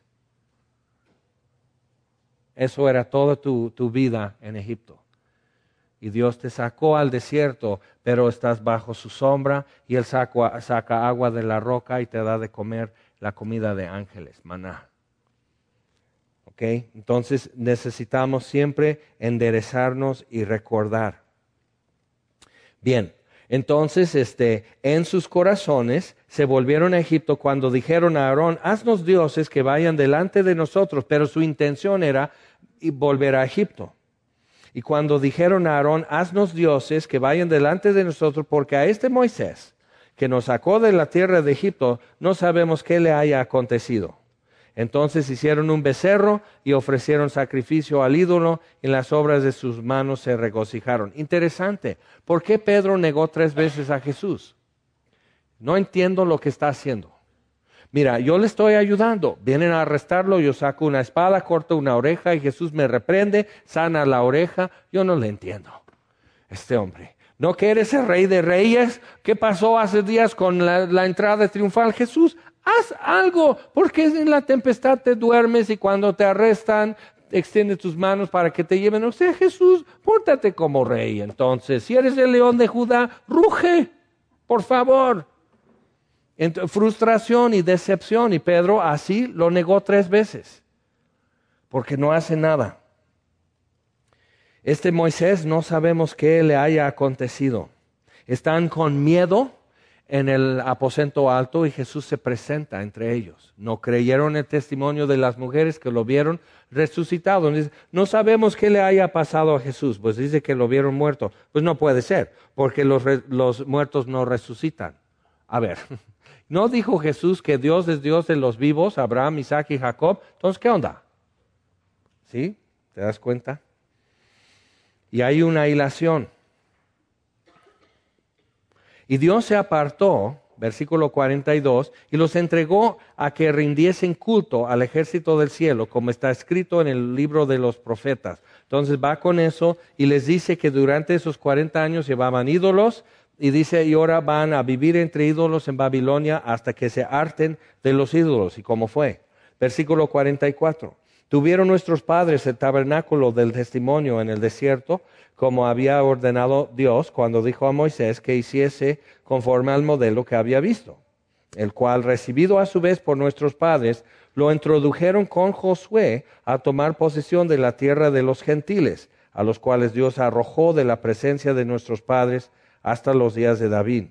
Eso era toda tu vida en Egipto. Y Dios te sacó al desierto, pero estás bajo su sombra y Él saca agua de la roca y te da de comer la comida de ángeles, maná. ¿Ok? Entonces necesitamos siempre enderezarnos y recordar. Bien, entonces en sus corazones se volvieron a Egipto cuando dijeron a Aarón, haznos dioses que vayan delante de nosotros, pero su intención era volver a Egipto. Y cuando dijeron a Aarón, haznos dioses que vayan delante de nosotros, porque a este Moisés, que nos sacó de la tierra de Egipto, no sabemos qué le haya acontecido. Entonces hicieron un becerro y ofrecieron sacrificio al ídolo, y en las obras de sus manos se regocijaron. Interesante, ¿por qué Pedro negó 3 veces a Jesús? No entiendo lo que está haciendo. Mira, yo le estoy ayudando, vienen a arrestarlo, yo saco una espada, corto una oreja y Jesús me reprende, sana la oreja. Yo no le entiendo, este hombre. ¿No que eres el Rey de Reyes? ¿Qué pasó hace días con la entrada triunfal? Jesús, haz algo, porque en la tempestad te duermes y cuando te arrestan, extiende tus manos para que te lleven. O sea, Jesús, pórtate como rey. Entonces, si eres el león de Judá, ruge, por favor. Frustración y decepción. Y Pedro así lo negó 3 veces, porque no hace nada. Este Moisés no sabemos qué le haya acontecido. Están con miedo en el aposento alto y Jesús se presenta entre ellos. No creyeron el testimonio de las mujeres que lo vieron resucitado. No sabemos qué le haya pasado a Jesús. Pues dice que lo vieron muerto. Pues no puede ser, porque los muertos no resucitan. A ver, ¿no dijo Jesús que Dios es Dios de los vivos, Abraham, Isaac y Jacob? Entonces, ¿qué onda? ¿Sí? ¿Te das cuenta? Y hay una hilación. Y Dios se apartó, versículo 42, y los entregó a que rindiesen culto al ejército del cielo, como está escrito en el libro de los profetas. Entonces va con eso y les dice que durante esos 40 años llevaban ídolos, y dice, y ahora van a vivir entre ídolos en Babilonia hasta que se harten de los ídolos. ¿Y cómo fue? Versículo 44. Tuvieron nuestros padres el tabernáculo del testimonio en el desierto, como había ordenado Dios cuando dijo a Moisés que hiciese conforme al modelo que había visto, el cual, recibido a su vez por nuestros padres, lo introdujeron con Josué a tomar posesión de la tierra de los gentiles, a los cuales Dios arrojó de la presencia de nuestros padres hasta los días de David.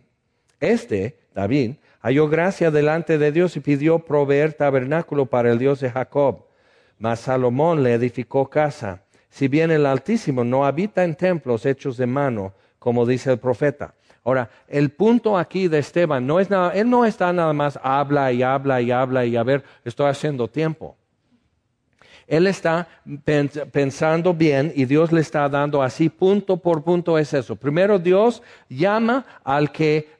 David, halló gracia delante de Dios y pidió proveer tabernáculo para el Dios de Jacob. Mas Salomón le edificó casa, si bien el Altísimo no habita en templos hechos de mano, como dice el profeta. Ahora, el punto aquí de Esteban no es nada, él no está nada más habla y a ver, estoy haciendo tiempo. Él está pensando bien y Dios le está dando así punto por punto es eso. Primero Dios llama al que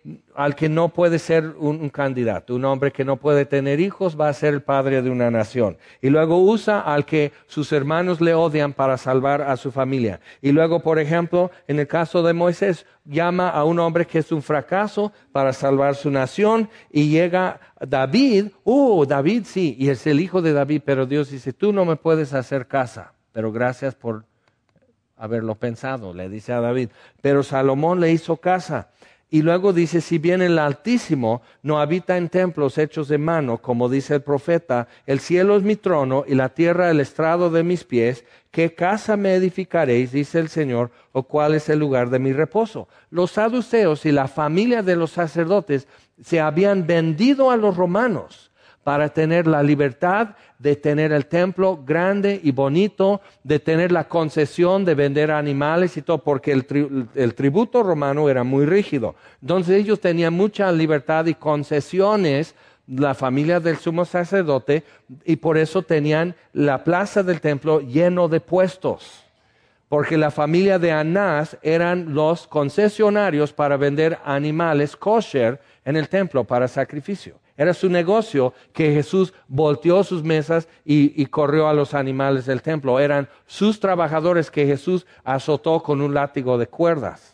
no puede ser un candidato. Un hombre que no puede tener hijos va a ser el padre de una nación. Y luego usa al que sus hermanos le odian para salvar a su familia. Y luego, por ejemplo, en el caso de Moisés, llama a un hombre que es un fracaso para salvar su nación. Y llega David, David sí, y es el hijo de David, pero Dios dice, tú no me puedes hacer casa, pero gracias por haberlo pensado, le dice a David. Pero Salomón le hizo casa. Y luego dice, si bien el Altísimo no habita en templos hechos de mano, como dice el profeta, el cielo es mi trono y la tierra el estrado de mis pies, ¿qué casa me edificaréis? Dice el Señor, o cuál es el lugar de mi reposo. Los saduceos y la familia de los sacerdotes se habían vendido a los romanos para tener la libertad de tener el templo grande y bonito, de tener la concesión de vender animales y todo, porque el tributo romano era muy rígido. Entonces ellos tenían mucha libertad y concesiones, la familia del sumo sacerdote, y por eso tenían la plaza del templo lleno de puestos. Porque la familia de Anás eran los concesionarios para vender animales kosher en el templo para sacrificio. Era su negocio que Jesús volteó sus mesas y corrió a los animales del templo. Eran sus trabajadores que Jesús azotó con un látigo de cuerdas.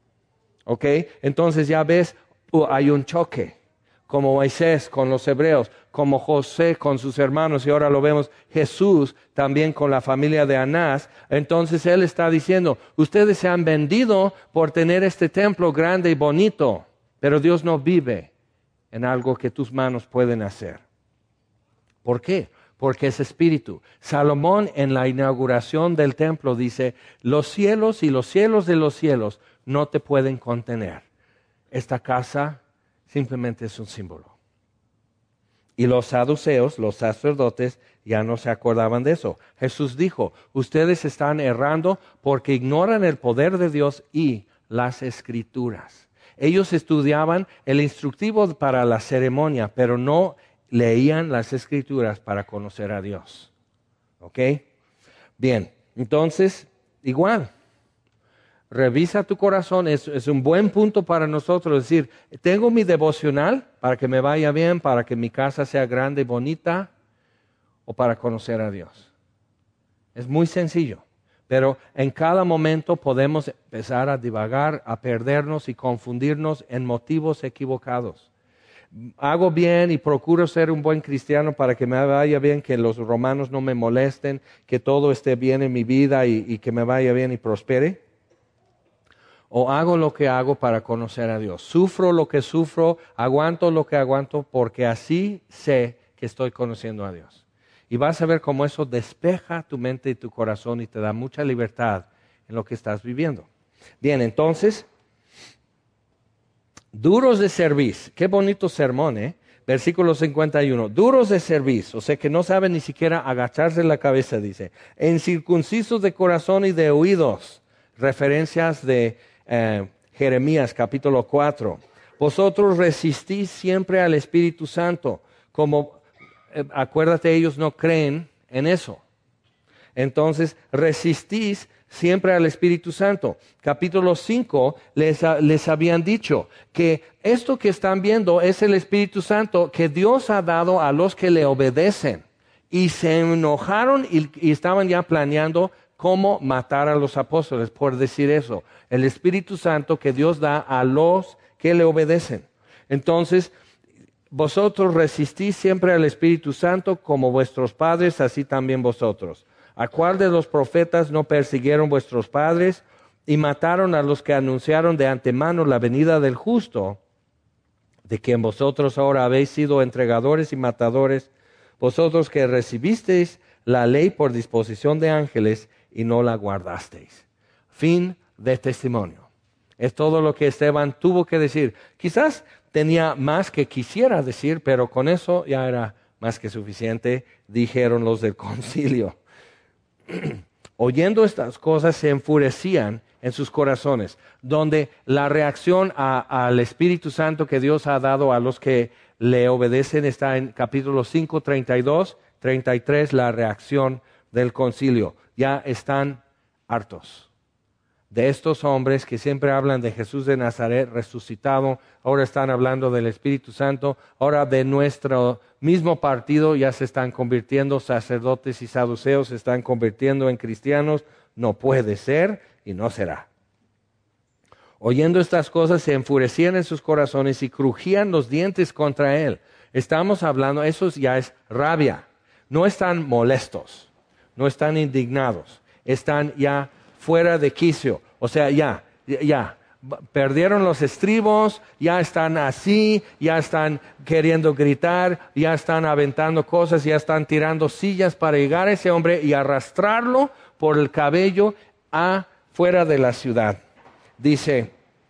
¿Ok? Entonces ya ves, hay un choque. Como Moisés con los hebreos, como José con sus hermanos, y ahora lo vemos Jesús también con la familia de Anás. Entonces él está diciendo, ustedes se han vendido por tener este templo grande y bonito, pero Dios no vive en algo que tus manos pueden hacer. ¿Por qué? Porque es espíritu. Salomón en la inauguración del templo dice, los cielos y los cielos de los cielos no te pueden contener. Esta casa simplemente es un símbolo. Y los saduceos, los sacerdotes, ya no se acordaban de eso. Jesús dijo, ustedes están errando porque ignoran el poder de Dios y las escrituras. Ellos estudiaban el instructivo para la ceremonia, pero no leían las escrituras para conocer a Dios. ¿Ok? Bien, entonces, igual, revisa tu corazón, es un buen punto para nosotros decir, tengo mi devocional para que me vaya bien, para que mi casa sea grande y bonita, o para conocer a Dios. Es muy sencillo. Pero en cada momento podemos empezar a divagar, a perdernos y confundirnos en motivos equivocados. Hago bien y procuro ser un buen cristiano para que me vaya bien, que los romanos no me molesten, que todo esté bien en mi vida y que me vaya bien y prospere. O hago lo que hago para conocer a Dios. Sufro lo que sufro, aguanto lo que aguanto, porque así sé que estoy conociendo a Dios. Y vas a ver cómo eso despeja tu mente y tu corazón y te da mucha libertad en lo que estás viviendo. Bien, entonces, duros de cerviz. Qué bonito sermón, ¿eh? Versículo 51. Duros de cerviz, o sea que no saben ni siquiera agacharse la cabeza, dice. Incircuncisos de corazón y de oídos. Referencias de Jeremías capítulo 4. Vosotros resistís siempre al Espíritu Santo, como acuérdate, ellos no creen en eso. Entonces, resistís siempre al Espíritu Santo. Capítulo 5 les habían dicho que esto que están viendo es el Espíritu Santo que Dios ha dado a los que le obedecen. Y se enojaron y estaban ya planeando cómo matar a los apóstoles por decir eso. El Espíritu Santo que Dios da a los que le obedecen. Entonces, vosotros resistís siempre al Espíritu Santo como vuestros padres, así también vosotros. ¿A cuál de los profetas no persiguieron vuestros padres y mataron a los que anunciaron de antemano la venida del justo, de quien vosotros ahora habéis sido entregadores y matadores, vosotros que recibisteis la ley por disposición de ángeles y no la guardasteis? Fin de testimonio. Es todo lo que Esteban tuvo que decir. Quizás tenía más que quisiera decir, pero con eso ya era más que suficiente, dijeron los del concilio. Oyendo estas cosas se enfurecían en sus corazones, donde la reacción al Espíritu Santo que Dios ha dado a los que le obedecen está en capítulo 5, 32, 33, la reacción del concilio. Ya están hartos de estos hombres que siempre hablan de Jesús de Nazaret resucitado, ahora están hablando del Espíritu Santo, ahora de nuestro mismo partido ya se están convirtiendo, sacerdotes y saduceos se están convirtiendo en cristianos. No puede ser y no será. Oyendo estas cosas se enfurecían en sus corazones y crujían los dientes contra él. Estamos hablando, eso ya es rabia. No están molestos, no están indignados, están ya fuera de quicio, o sea, ya, perdieron los estribos, ya están así, ya están queriendo gritar, ya están aventando cosas, ya están tirando sillas para llegar a ese hombre y arrastrarlo por el cabello fuera de la ciudad. Dice,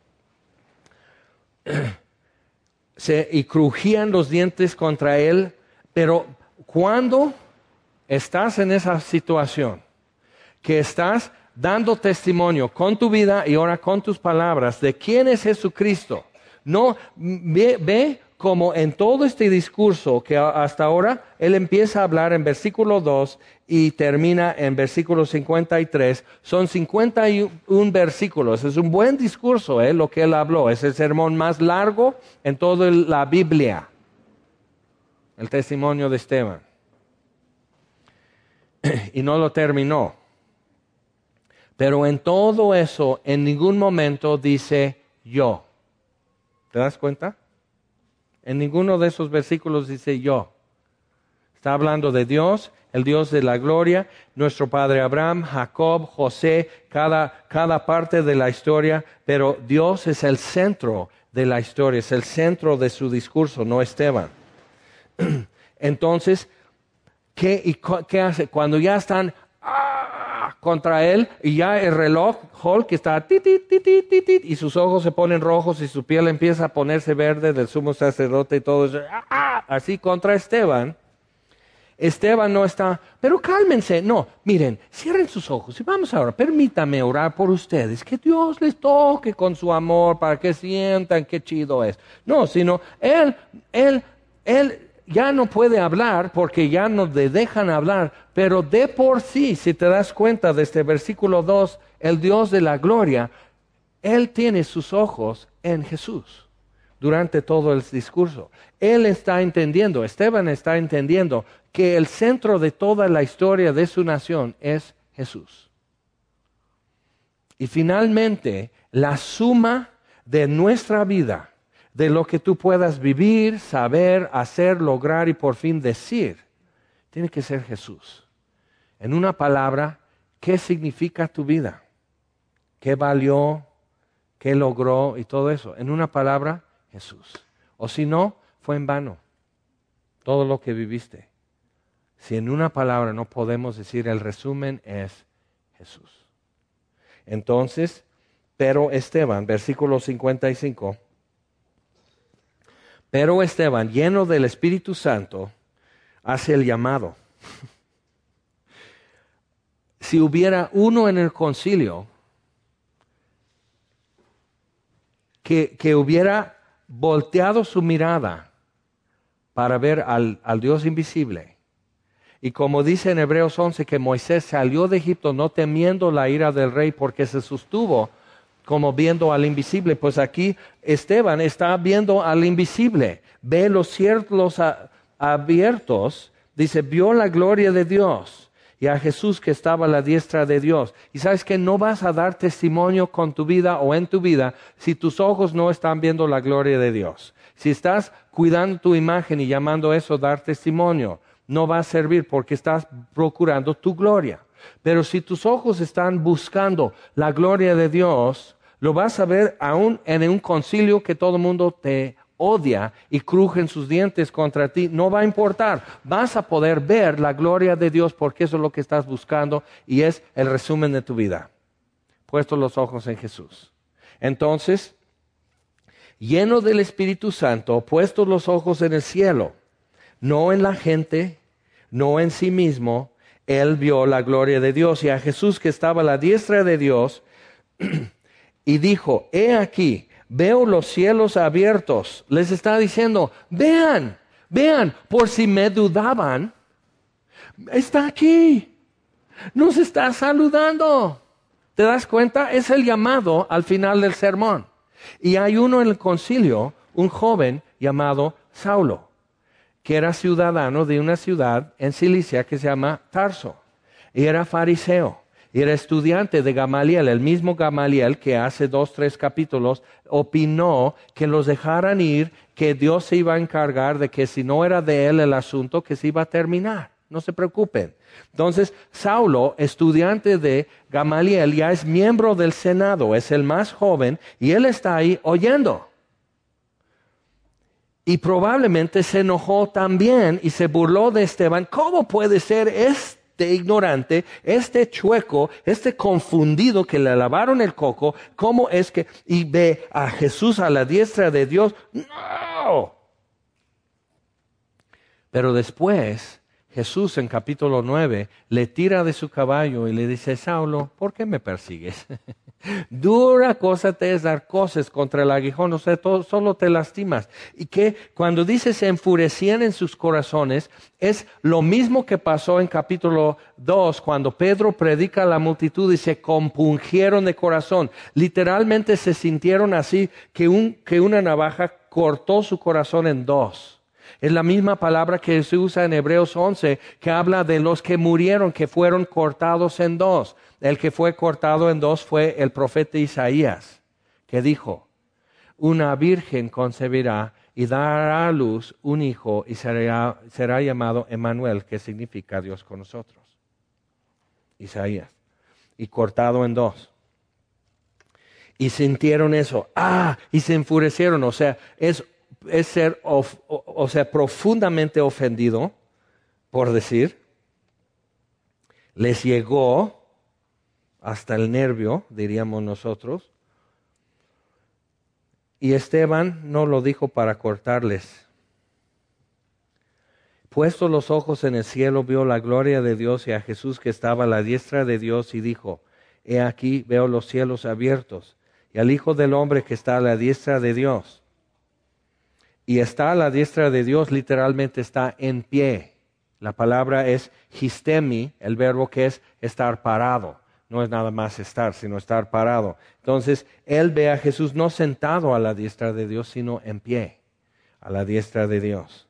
y crujían los dientes contra él, pero cuando estás en esa situación, que estás dando testimonio con tu vida y ahora con tus palabras de quién es Jesucristo. No, ve como en todo este discurso que hasta ahora él empieza a hablar en versículo 2 y termina en versículo 53. Son 51 versículos. Es un buen discurso lo que él habló. Es el sermón más largo en toda la Biblia. El testimonio de Esteban. Y no lo terminó. Pero en todo eso, en ningún momento dice yo. ¿Te das cuenta? En ninguno de esos versículos dice yo. Está hablando de Dios, el Dios de la gloria, nuestro padre Abraham, Jacob, José, cada parte de la historia, pero Dios es el centro de la historia, es el centro de su discurso, no Esteban. Entonces, ¿qué hace? Cuando ya están contra él y ya el reloj Hulk está y sus ojos se ponen rojos y su piel empieza a ponerse verde del sumo sacerdote y todo eso, así contra Esteban. Esteban no está, pero cálmense, no, miren, cierren sus ojos y vamos ahora, permítame orar por ustedes, que Dios les toque con su amor para que sientan qué chido es. No, sino él ya no puede hablar porque ya no le dejan hablar, pero de por sí, si te das cuenta de este versículo 2, el Dios de la gloria, Él tiene sus ojos en Jesús durante todo el discurso. Él está entendiendo, Esteban está entendiendo que el centro de toda la historia de su nación es Jesús. Y finalmente, la suma de nuestra vida, de lo que tú puedas vivir, saber, hacer, lograr y por fin decir, tiene que ser Jesús. En una palabra, ¿qué significa tu vida? ¿Qué valió? ¿Qué logró? Y todo eso. En una palabra, Jesús. O si no, fue en vano todo lo que viviste. Si en una palabra no podemos decir, el resumen es Jesús. Entonces, pero Esteban, versículo 55, pero Esteban, lleno del Espíritu Santo, hace el llamado. Si hubiera uno en el concilio que hubiera volteado su mirada para ver al Dios invisible, y como dice en Hebreos 11 que Moisés salió de Egipto no temiendo la ira del rey porque se sostuvo como viendo al invisible, pues aquí Esteban está viendo al invisible, ve los cielos abiertos, dice, vio la gloria de Dios y a Jesús que estaba a la diestra de Dios. Y sabes que no vas a dar testimonio con tu vida o en tu vida si tus ojos no están viendo la gloria de Dios. Si estás cuidando tu imagen y llamando eso dar testimonio, no va a servir porque estás procurando tu gloria. Pero si tus ojos están buscando la gloria de Dios, lo vas a ver aún en un concilio que todo el mundo te odia y crujen sus dientes contra ti. No va a importar. Vas a poder ver la gloria de Dios porque eso es lo que estás buscando y es el resumen de tu vida. Puestos los ojos en Jesús. Entonces, lleno del Espíritu Santo, puestos los ojos en el cielo, no en la gente, no en sí mismo, él vio la gloria de Dios y a Jesús que estaba a la diestra de Dios y dijo, he aquí, veo los cielos abiertos. Les está diciendo, vean, por si me dudaban, está aquí, nos está saludando. ¿Te das cuenta? Es el llamado al final del sermón. Y hay uno en el concilio, un joven llamado Saulo, que era ciudadano de una ciudad en Cilicia que se llama Tarso, y era fariseo, y era estudiante de Gamaliel, el mismo Gamaliel que hace 2-3 capítulos opinó que los dejaran ir, que Dios se iba a encargar de que si no era de él el asunto, que se iba a terminar, no se preocupen. Entonces, Saulo, estudiante de Gamaliel, ya es miembro del Senado, es el más joven, y él está ahí oyendo. Y probablemente se enojó también y se burló de Esteban. ¿Cómo puede ser este ignorante, este chueco, este confundido que le lavaron el coco? ¿Cómo es que y ve a Jesús a la diestra de Dios? ¡No! Pero después Jesús en capítulo 9 le tira de su caballo y le dice, Saulo, ¿por qué me persigues? Dura cosa te es dar cosas contra el aguijón, o sea, solo te lastimas. Y que cuando dice se enfurecían en sus corazones, es lo mismo que pasó en capítulo 2, cuando Pedro predica a la multitud y se compungieron de corazón. Literalmente se sintieron así que una navaja cortó su corazón en dos. Es la misma palabra que se usa en Hebreos 11, que habla de los que murieron, que fueron cortados en dos. El que fue cortado en dos fue el profeta Isaías, que dijo, una virgen concebirá y dará a luz un hijo y será llamado Emmanuel, que significa Dios con nosotros. Isaías. Y cortado en dos. Y sintieron eso. Y se enfurecieron. O sea, es ser profundamente ofendido, por decir, les llegó hasta el nervio, diríamos nosotros, y Esteban no lo dijo para cortarles. Puestos los ojos en el cielo, vio la gloria de Dios y a Jesús que estaba a la diestra de Dios y dijo, he aquí, veo los cielos abiertos y al Hijo del Hombre que está a la diestra de Dios. Y está a la diestra de Dios, literalmente está en pie. La palabra es histemi, el verbo que es estar parado. No es nada más estar, sino estar parado. Entonces, él ve a Jesús no sentado a la diestra de Dios, sino en pie, a la diestra de Dios.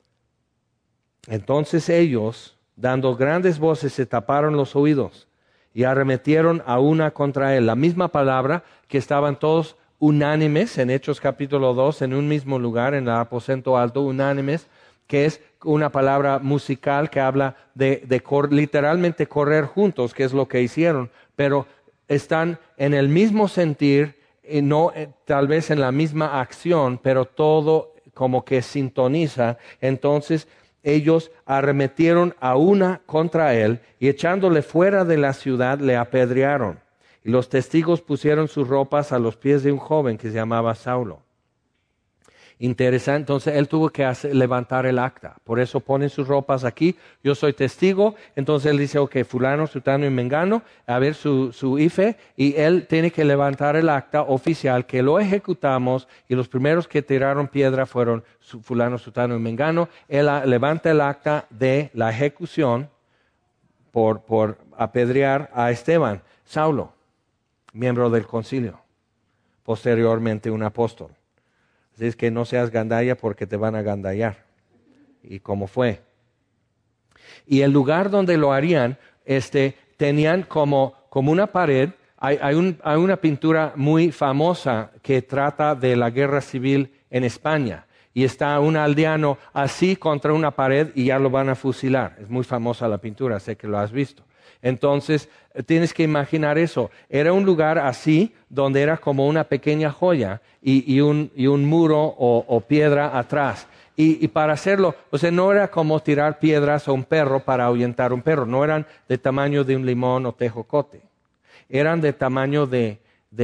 Entonces ellos, dando grandes voces, se taparon los oídos y arremetieron a una contra él. La misma palabra que estaban todos unánimes en Hechos capítulo 2, en un mismo lugar, en el aposento alto, unánimes, que es una palabra musical que habla de literalmente correr juntos, que es lo que hicieron, pero están en el mismo sentir, y no tal vez en la misma acción, pero todo como que sintoniza. Entonces ellos arremetieron a una contra él y echándole fuera de la ciudad le apedrearon. Y los testigos pusieron sus ropas a los pies de un joven que se llamaba Saulo. Interesante, entonces él tuvo que levantar el acta. Por eso ponen sus ropas aquí. Yo soy testigo. Entonces él dice, ok, fulano, sutano y mengano, a ver su IFE. Y él tiene que levantar el acta oficial que lo ejecutamos. Y los primeros que tiraron piedra fueron fulano, sutano y mengano. Él levanta el acta de la ejecución por apedrear a Esteban. Saulo, miembro del concilio. Posteriormente un apóstol. Así es que no seas gandalla porque te van a gandallar. Y como fue. Y el lugar donde lo harían, tenían como una pared. Hay una pintura muy famosa que trata de la guerra civil en España. Y está un aldeano así contra una pared y ya lo van a fusilar. Es muy famosa la pintura, sé que lo has visto. Entonces, tienes que imaginar eso. Era un lugar así, donde era como una pequeña joya y un muro o piedra atrás. Y para hacerlo, o sea, no era como tirar piedras a un perro para ahuyentar un perro. No eran de tamaño de un limón o tejocote. Eran de tamaño de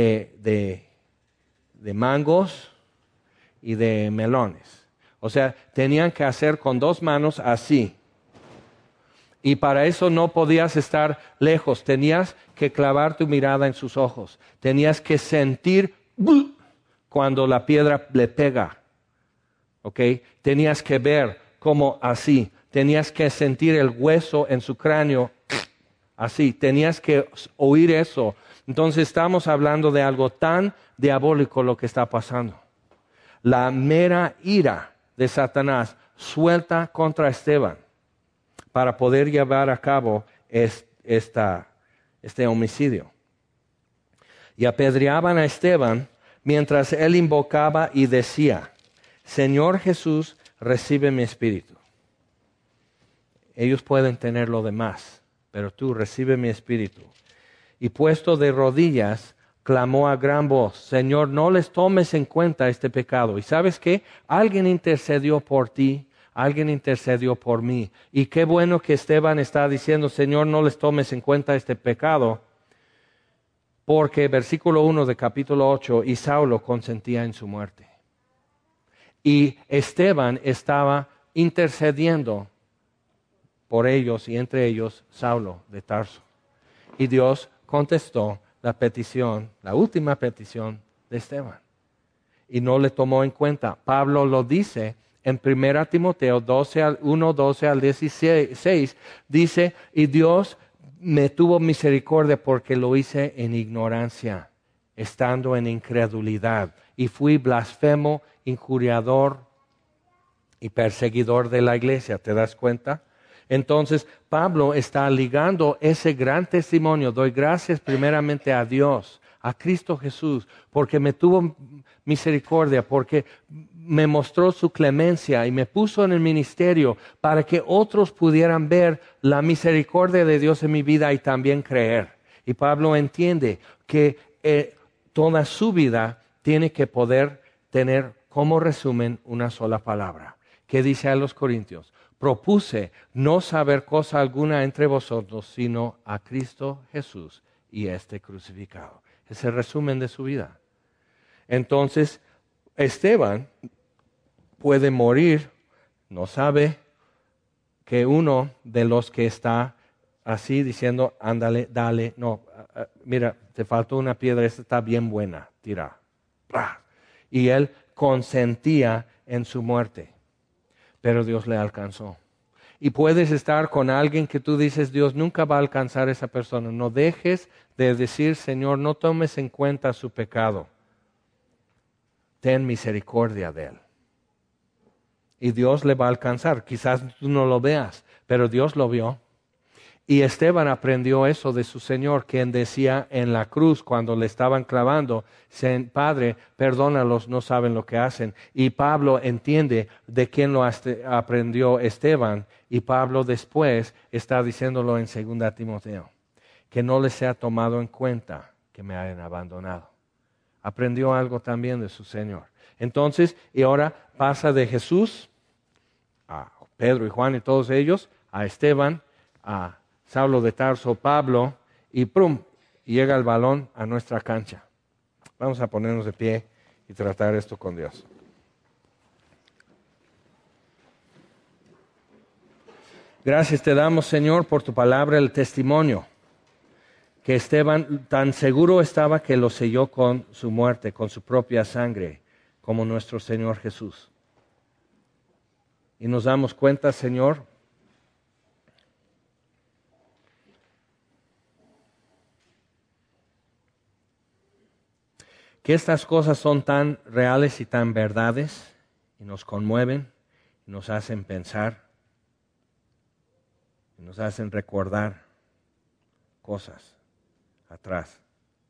mangos y de melones. O sea, tenían que hacer con 2 manos así. Y para eso no podías estar lejos, tenías que clavar tu mirada en sus ojos, tenías que sentir cuando la piedra le pega, ¿ok? Tenías que ver como así, tenías que sentir el hueso en su cráneo, así, tenías que oír eso. Entonces estamos hablando de algo tan diabólico lo que está pasando. La mera ira de Satanás suelta contra Esteban para poder llevar a cabo este homicidio. Y apedreaban a Esteban mientras él invocaba y decía, Señor Jesús, recibe mi espíritu. Ellos pueden tener lo demás, pero tú recibe mi espíritu. Y puesto de rodillas, clamó a gran voz, Señor, no les tomes en cuenta este pecado. ¿Y sabes qué? Alguien intercedió por ti. Alguien intercedió por mí. Y qué bueno que Esteban está diciendo, Señor, no les tomes en cuenta este pecado. Porque versículo 1 de capítulo 8, y Saulo consentía en su muerte. Y Esteban estaba intercediendo por ellos y entre ellos Saulo de Tarso. Y Dios contestó la petición, la última petición de Esteban. Y no le tomó en cuenta. Pablo lo dice en 1 Timoteo 1, 12 al 16, dice, y Dios me tuvo misericordia porque lo hice en ignorancia, estando en incredulidad, y fui blasfemo, injuriador y perseguidor de la iglesia. ¿Te das cuenta? Entonces, Pablo está ligando ese gran testimonio. Doy gracias primeramente a Dios, a Cristo Jesús, porque me tuvo misericordia, porque me mostró su clemencia y me puso en el ministerio para que otros pudieran ver la misericordia de Dios en mi vida y también creer. Y Pablo entiende que toda su vida tiene que poder tener como resumen una sola palabra. ¿Qué dice a los Corintios? Propuse no saber cosa alguna entre vosotros, sino a Cristo Jesús y este crucificado. Es el resumen de su vida. Entonces, Esteban puede morir, no sabe que uno de los que está así diciendo, ándale, dale, no, mira, te faltó una piedra, esta está bien buena, tira. Y él consentía en su muerte, pero Dios le alcanzó. Y puedes estar con alguien que tú dices, Dios nunca va a alcanzar a esa persona. No dejes de decir, Señor, no tomes en cuenta su pecado. Ten misericordia de él. Y Dios le va a alcanzar. Quizás tú no lo veas, pero Dios lo vio. Y Esteban aprendió eso de su Señor, quien decía en la cruz cuando le estaban clavando, Padre, perdónalos, no saben lo que hacen. Y Pablo entiende de quién lo aprendió Esteban. Y Pablo después está diciéndolo en 2 Timoteo, que no les sea tomado en cuenta que me hayan abandonado. Aprendió algo también de su Señor. Entonces, y ahora pasa de Jesús, a Pedro y Juan y todos ellos, a Esteban, a Saulo de Tarso, Pablo, y ¡prum! Llega el balón a nuestra cancha. Vamos a ponernos de pie y tratar esto con Dios. Gracias te damos, Señor, por tu palabra, el testimonio, que Esteban tan seguro estaba que lo selló con su muerte, con su propia sangre, como nuestro Señor Jesús. Y nos damos cuenta, Señor, que estas cosas son tan reales y tan verdades, y nos conmueven, y nos hacen pensar, y nos hacen recordar cosas atrás.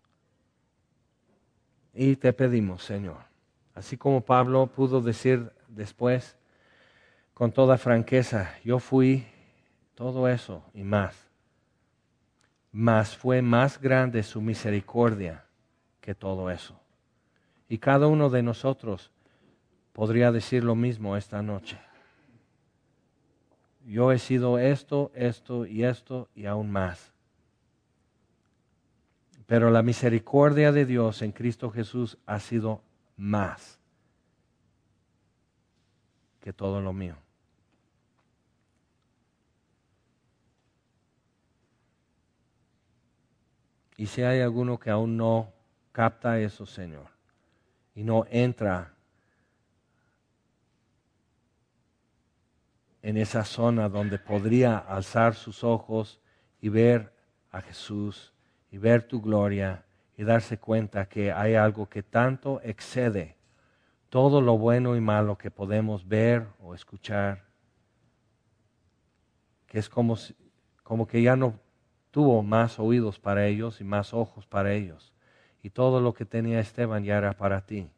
Y te pedimos, Señor, así como Pablo pudo decir después, con toda franqueza, yo fui todo eso y más. Mas fue más grande su misericordia que todo eso. Y cada uno de nosotros podría decir lo mismo esta noche. Yo he sido esto, esto y aún más. Pero la misericordia de Dios en Cristo Jesús ha sido más que todo lo mío. Y si hay alguno que aún no capta eso, Señor, y no entra en esa zona donde podría alzar sus ojos y ver a Jesús y ver tu gloria y darse cuenta que hay algo que tanto excede todo lo bueno y malo que podemos ver o escuchar, que es como que ya no tuvo más oídos para ellos y más ojos para ellos. Y todo lo que tenía Esteban ya era para ti.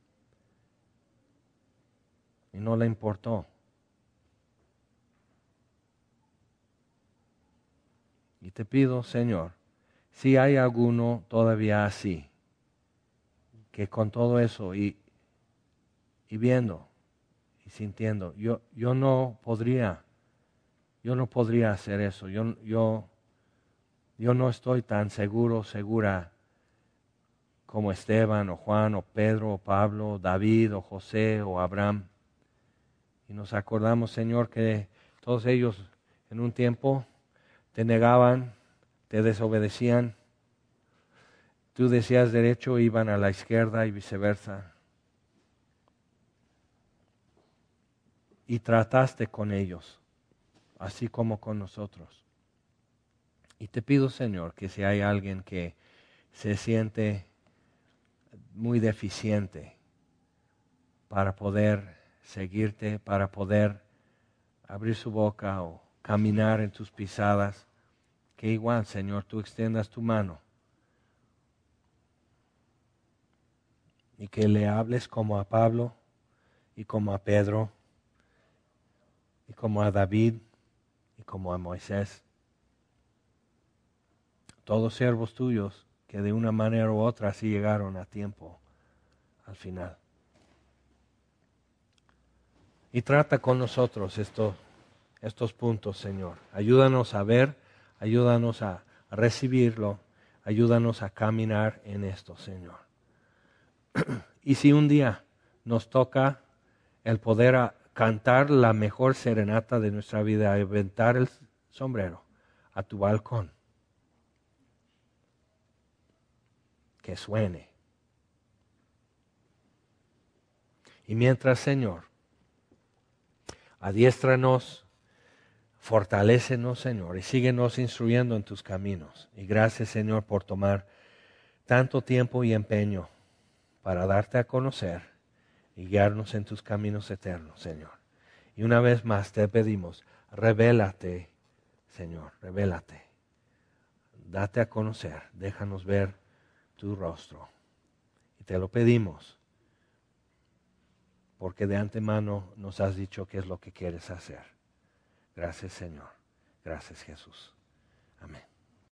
Y no le importó. Y te pido, Señor, si hay alguno todavía así, que con todo eso y viendo y sintiendo, yo no podría hacer eso. Yo no estoy tan segura como Esteban o Juan o Pedro o Pablo, David o José o Abraham. Y nos acordamos, Señor, que todos ellos en un tiempo te negaban, te desobedecían. Tú decías derecho, iban a la izquierda y viceversa. Y trataste con ellos, así como con nosotros. Y te pido, Señor, que si hay alguien que se siente muy deficiente para poder seguirte, para poder abrir su boca o caminar en tus pisadas, que igual, Señor, tú extiendas tu mano y que le hables como a Pablo y como a Pedro y como a David y como a Moisés. Todos siervos tuyos que de una manera u otra sí llegaron a tiempo al final. Y trata con nosotros estos puntos, Señor. Ayúdanos a ver, ayúdanos a recibirlo, ayúdanos a caminar en esto, Señor. Y si un día nos toca el poder cantar la mejor serenata de nuestra vida, aventar el sombrero a tu balcón, que suene. Y mientras, Señor, adiéstranos, fortalécenos, Señor, y síguenos instruyendo en tus caminos. Y gracias, Señor, por tomar tanto tiempo y empeño para darte a conocer y guiarnos en tus caminos eternos, Señor. Y una vez más te pedimos, revélate, Señor, revélate. Date a conocer, déjanos ver tu rostro. Y te lo pedimos, porque de antemano nos has dicho qué es lo que quieres hacer. Gracias, Señor. Gracias, Jesús.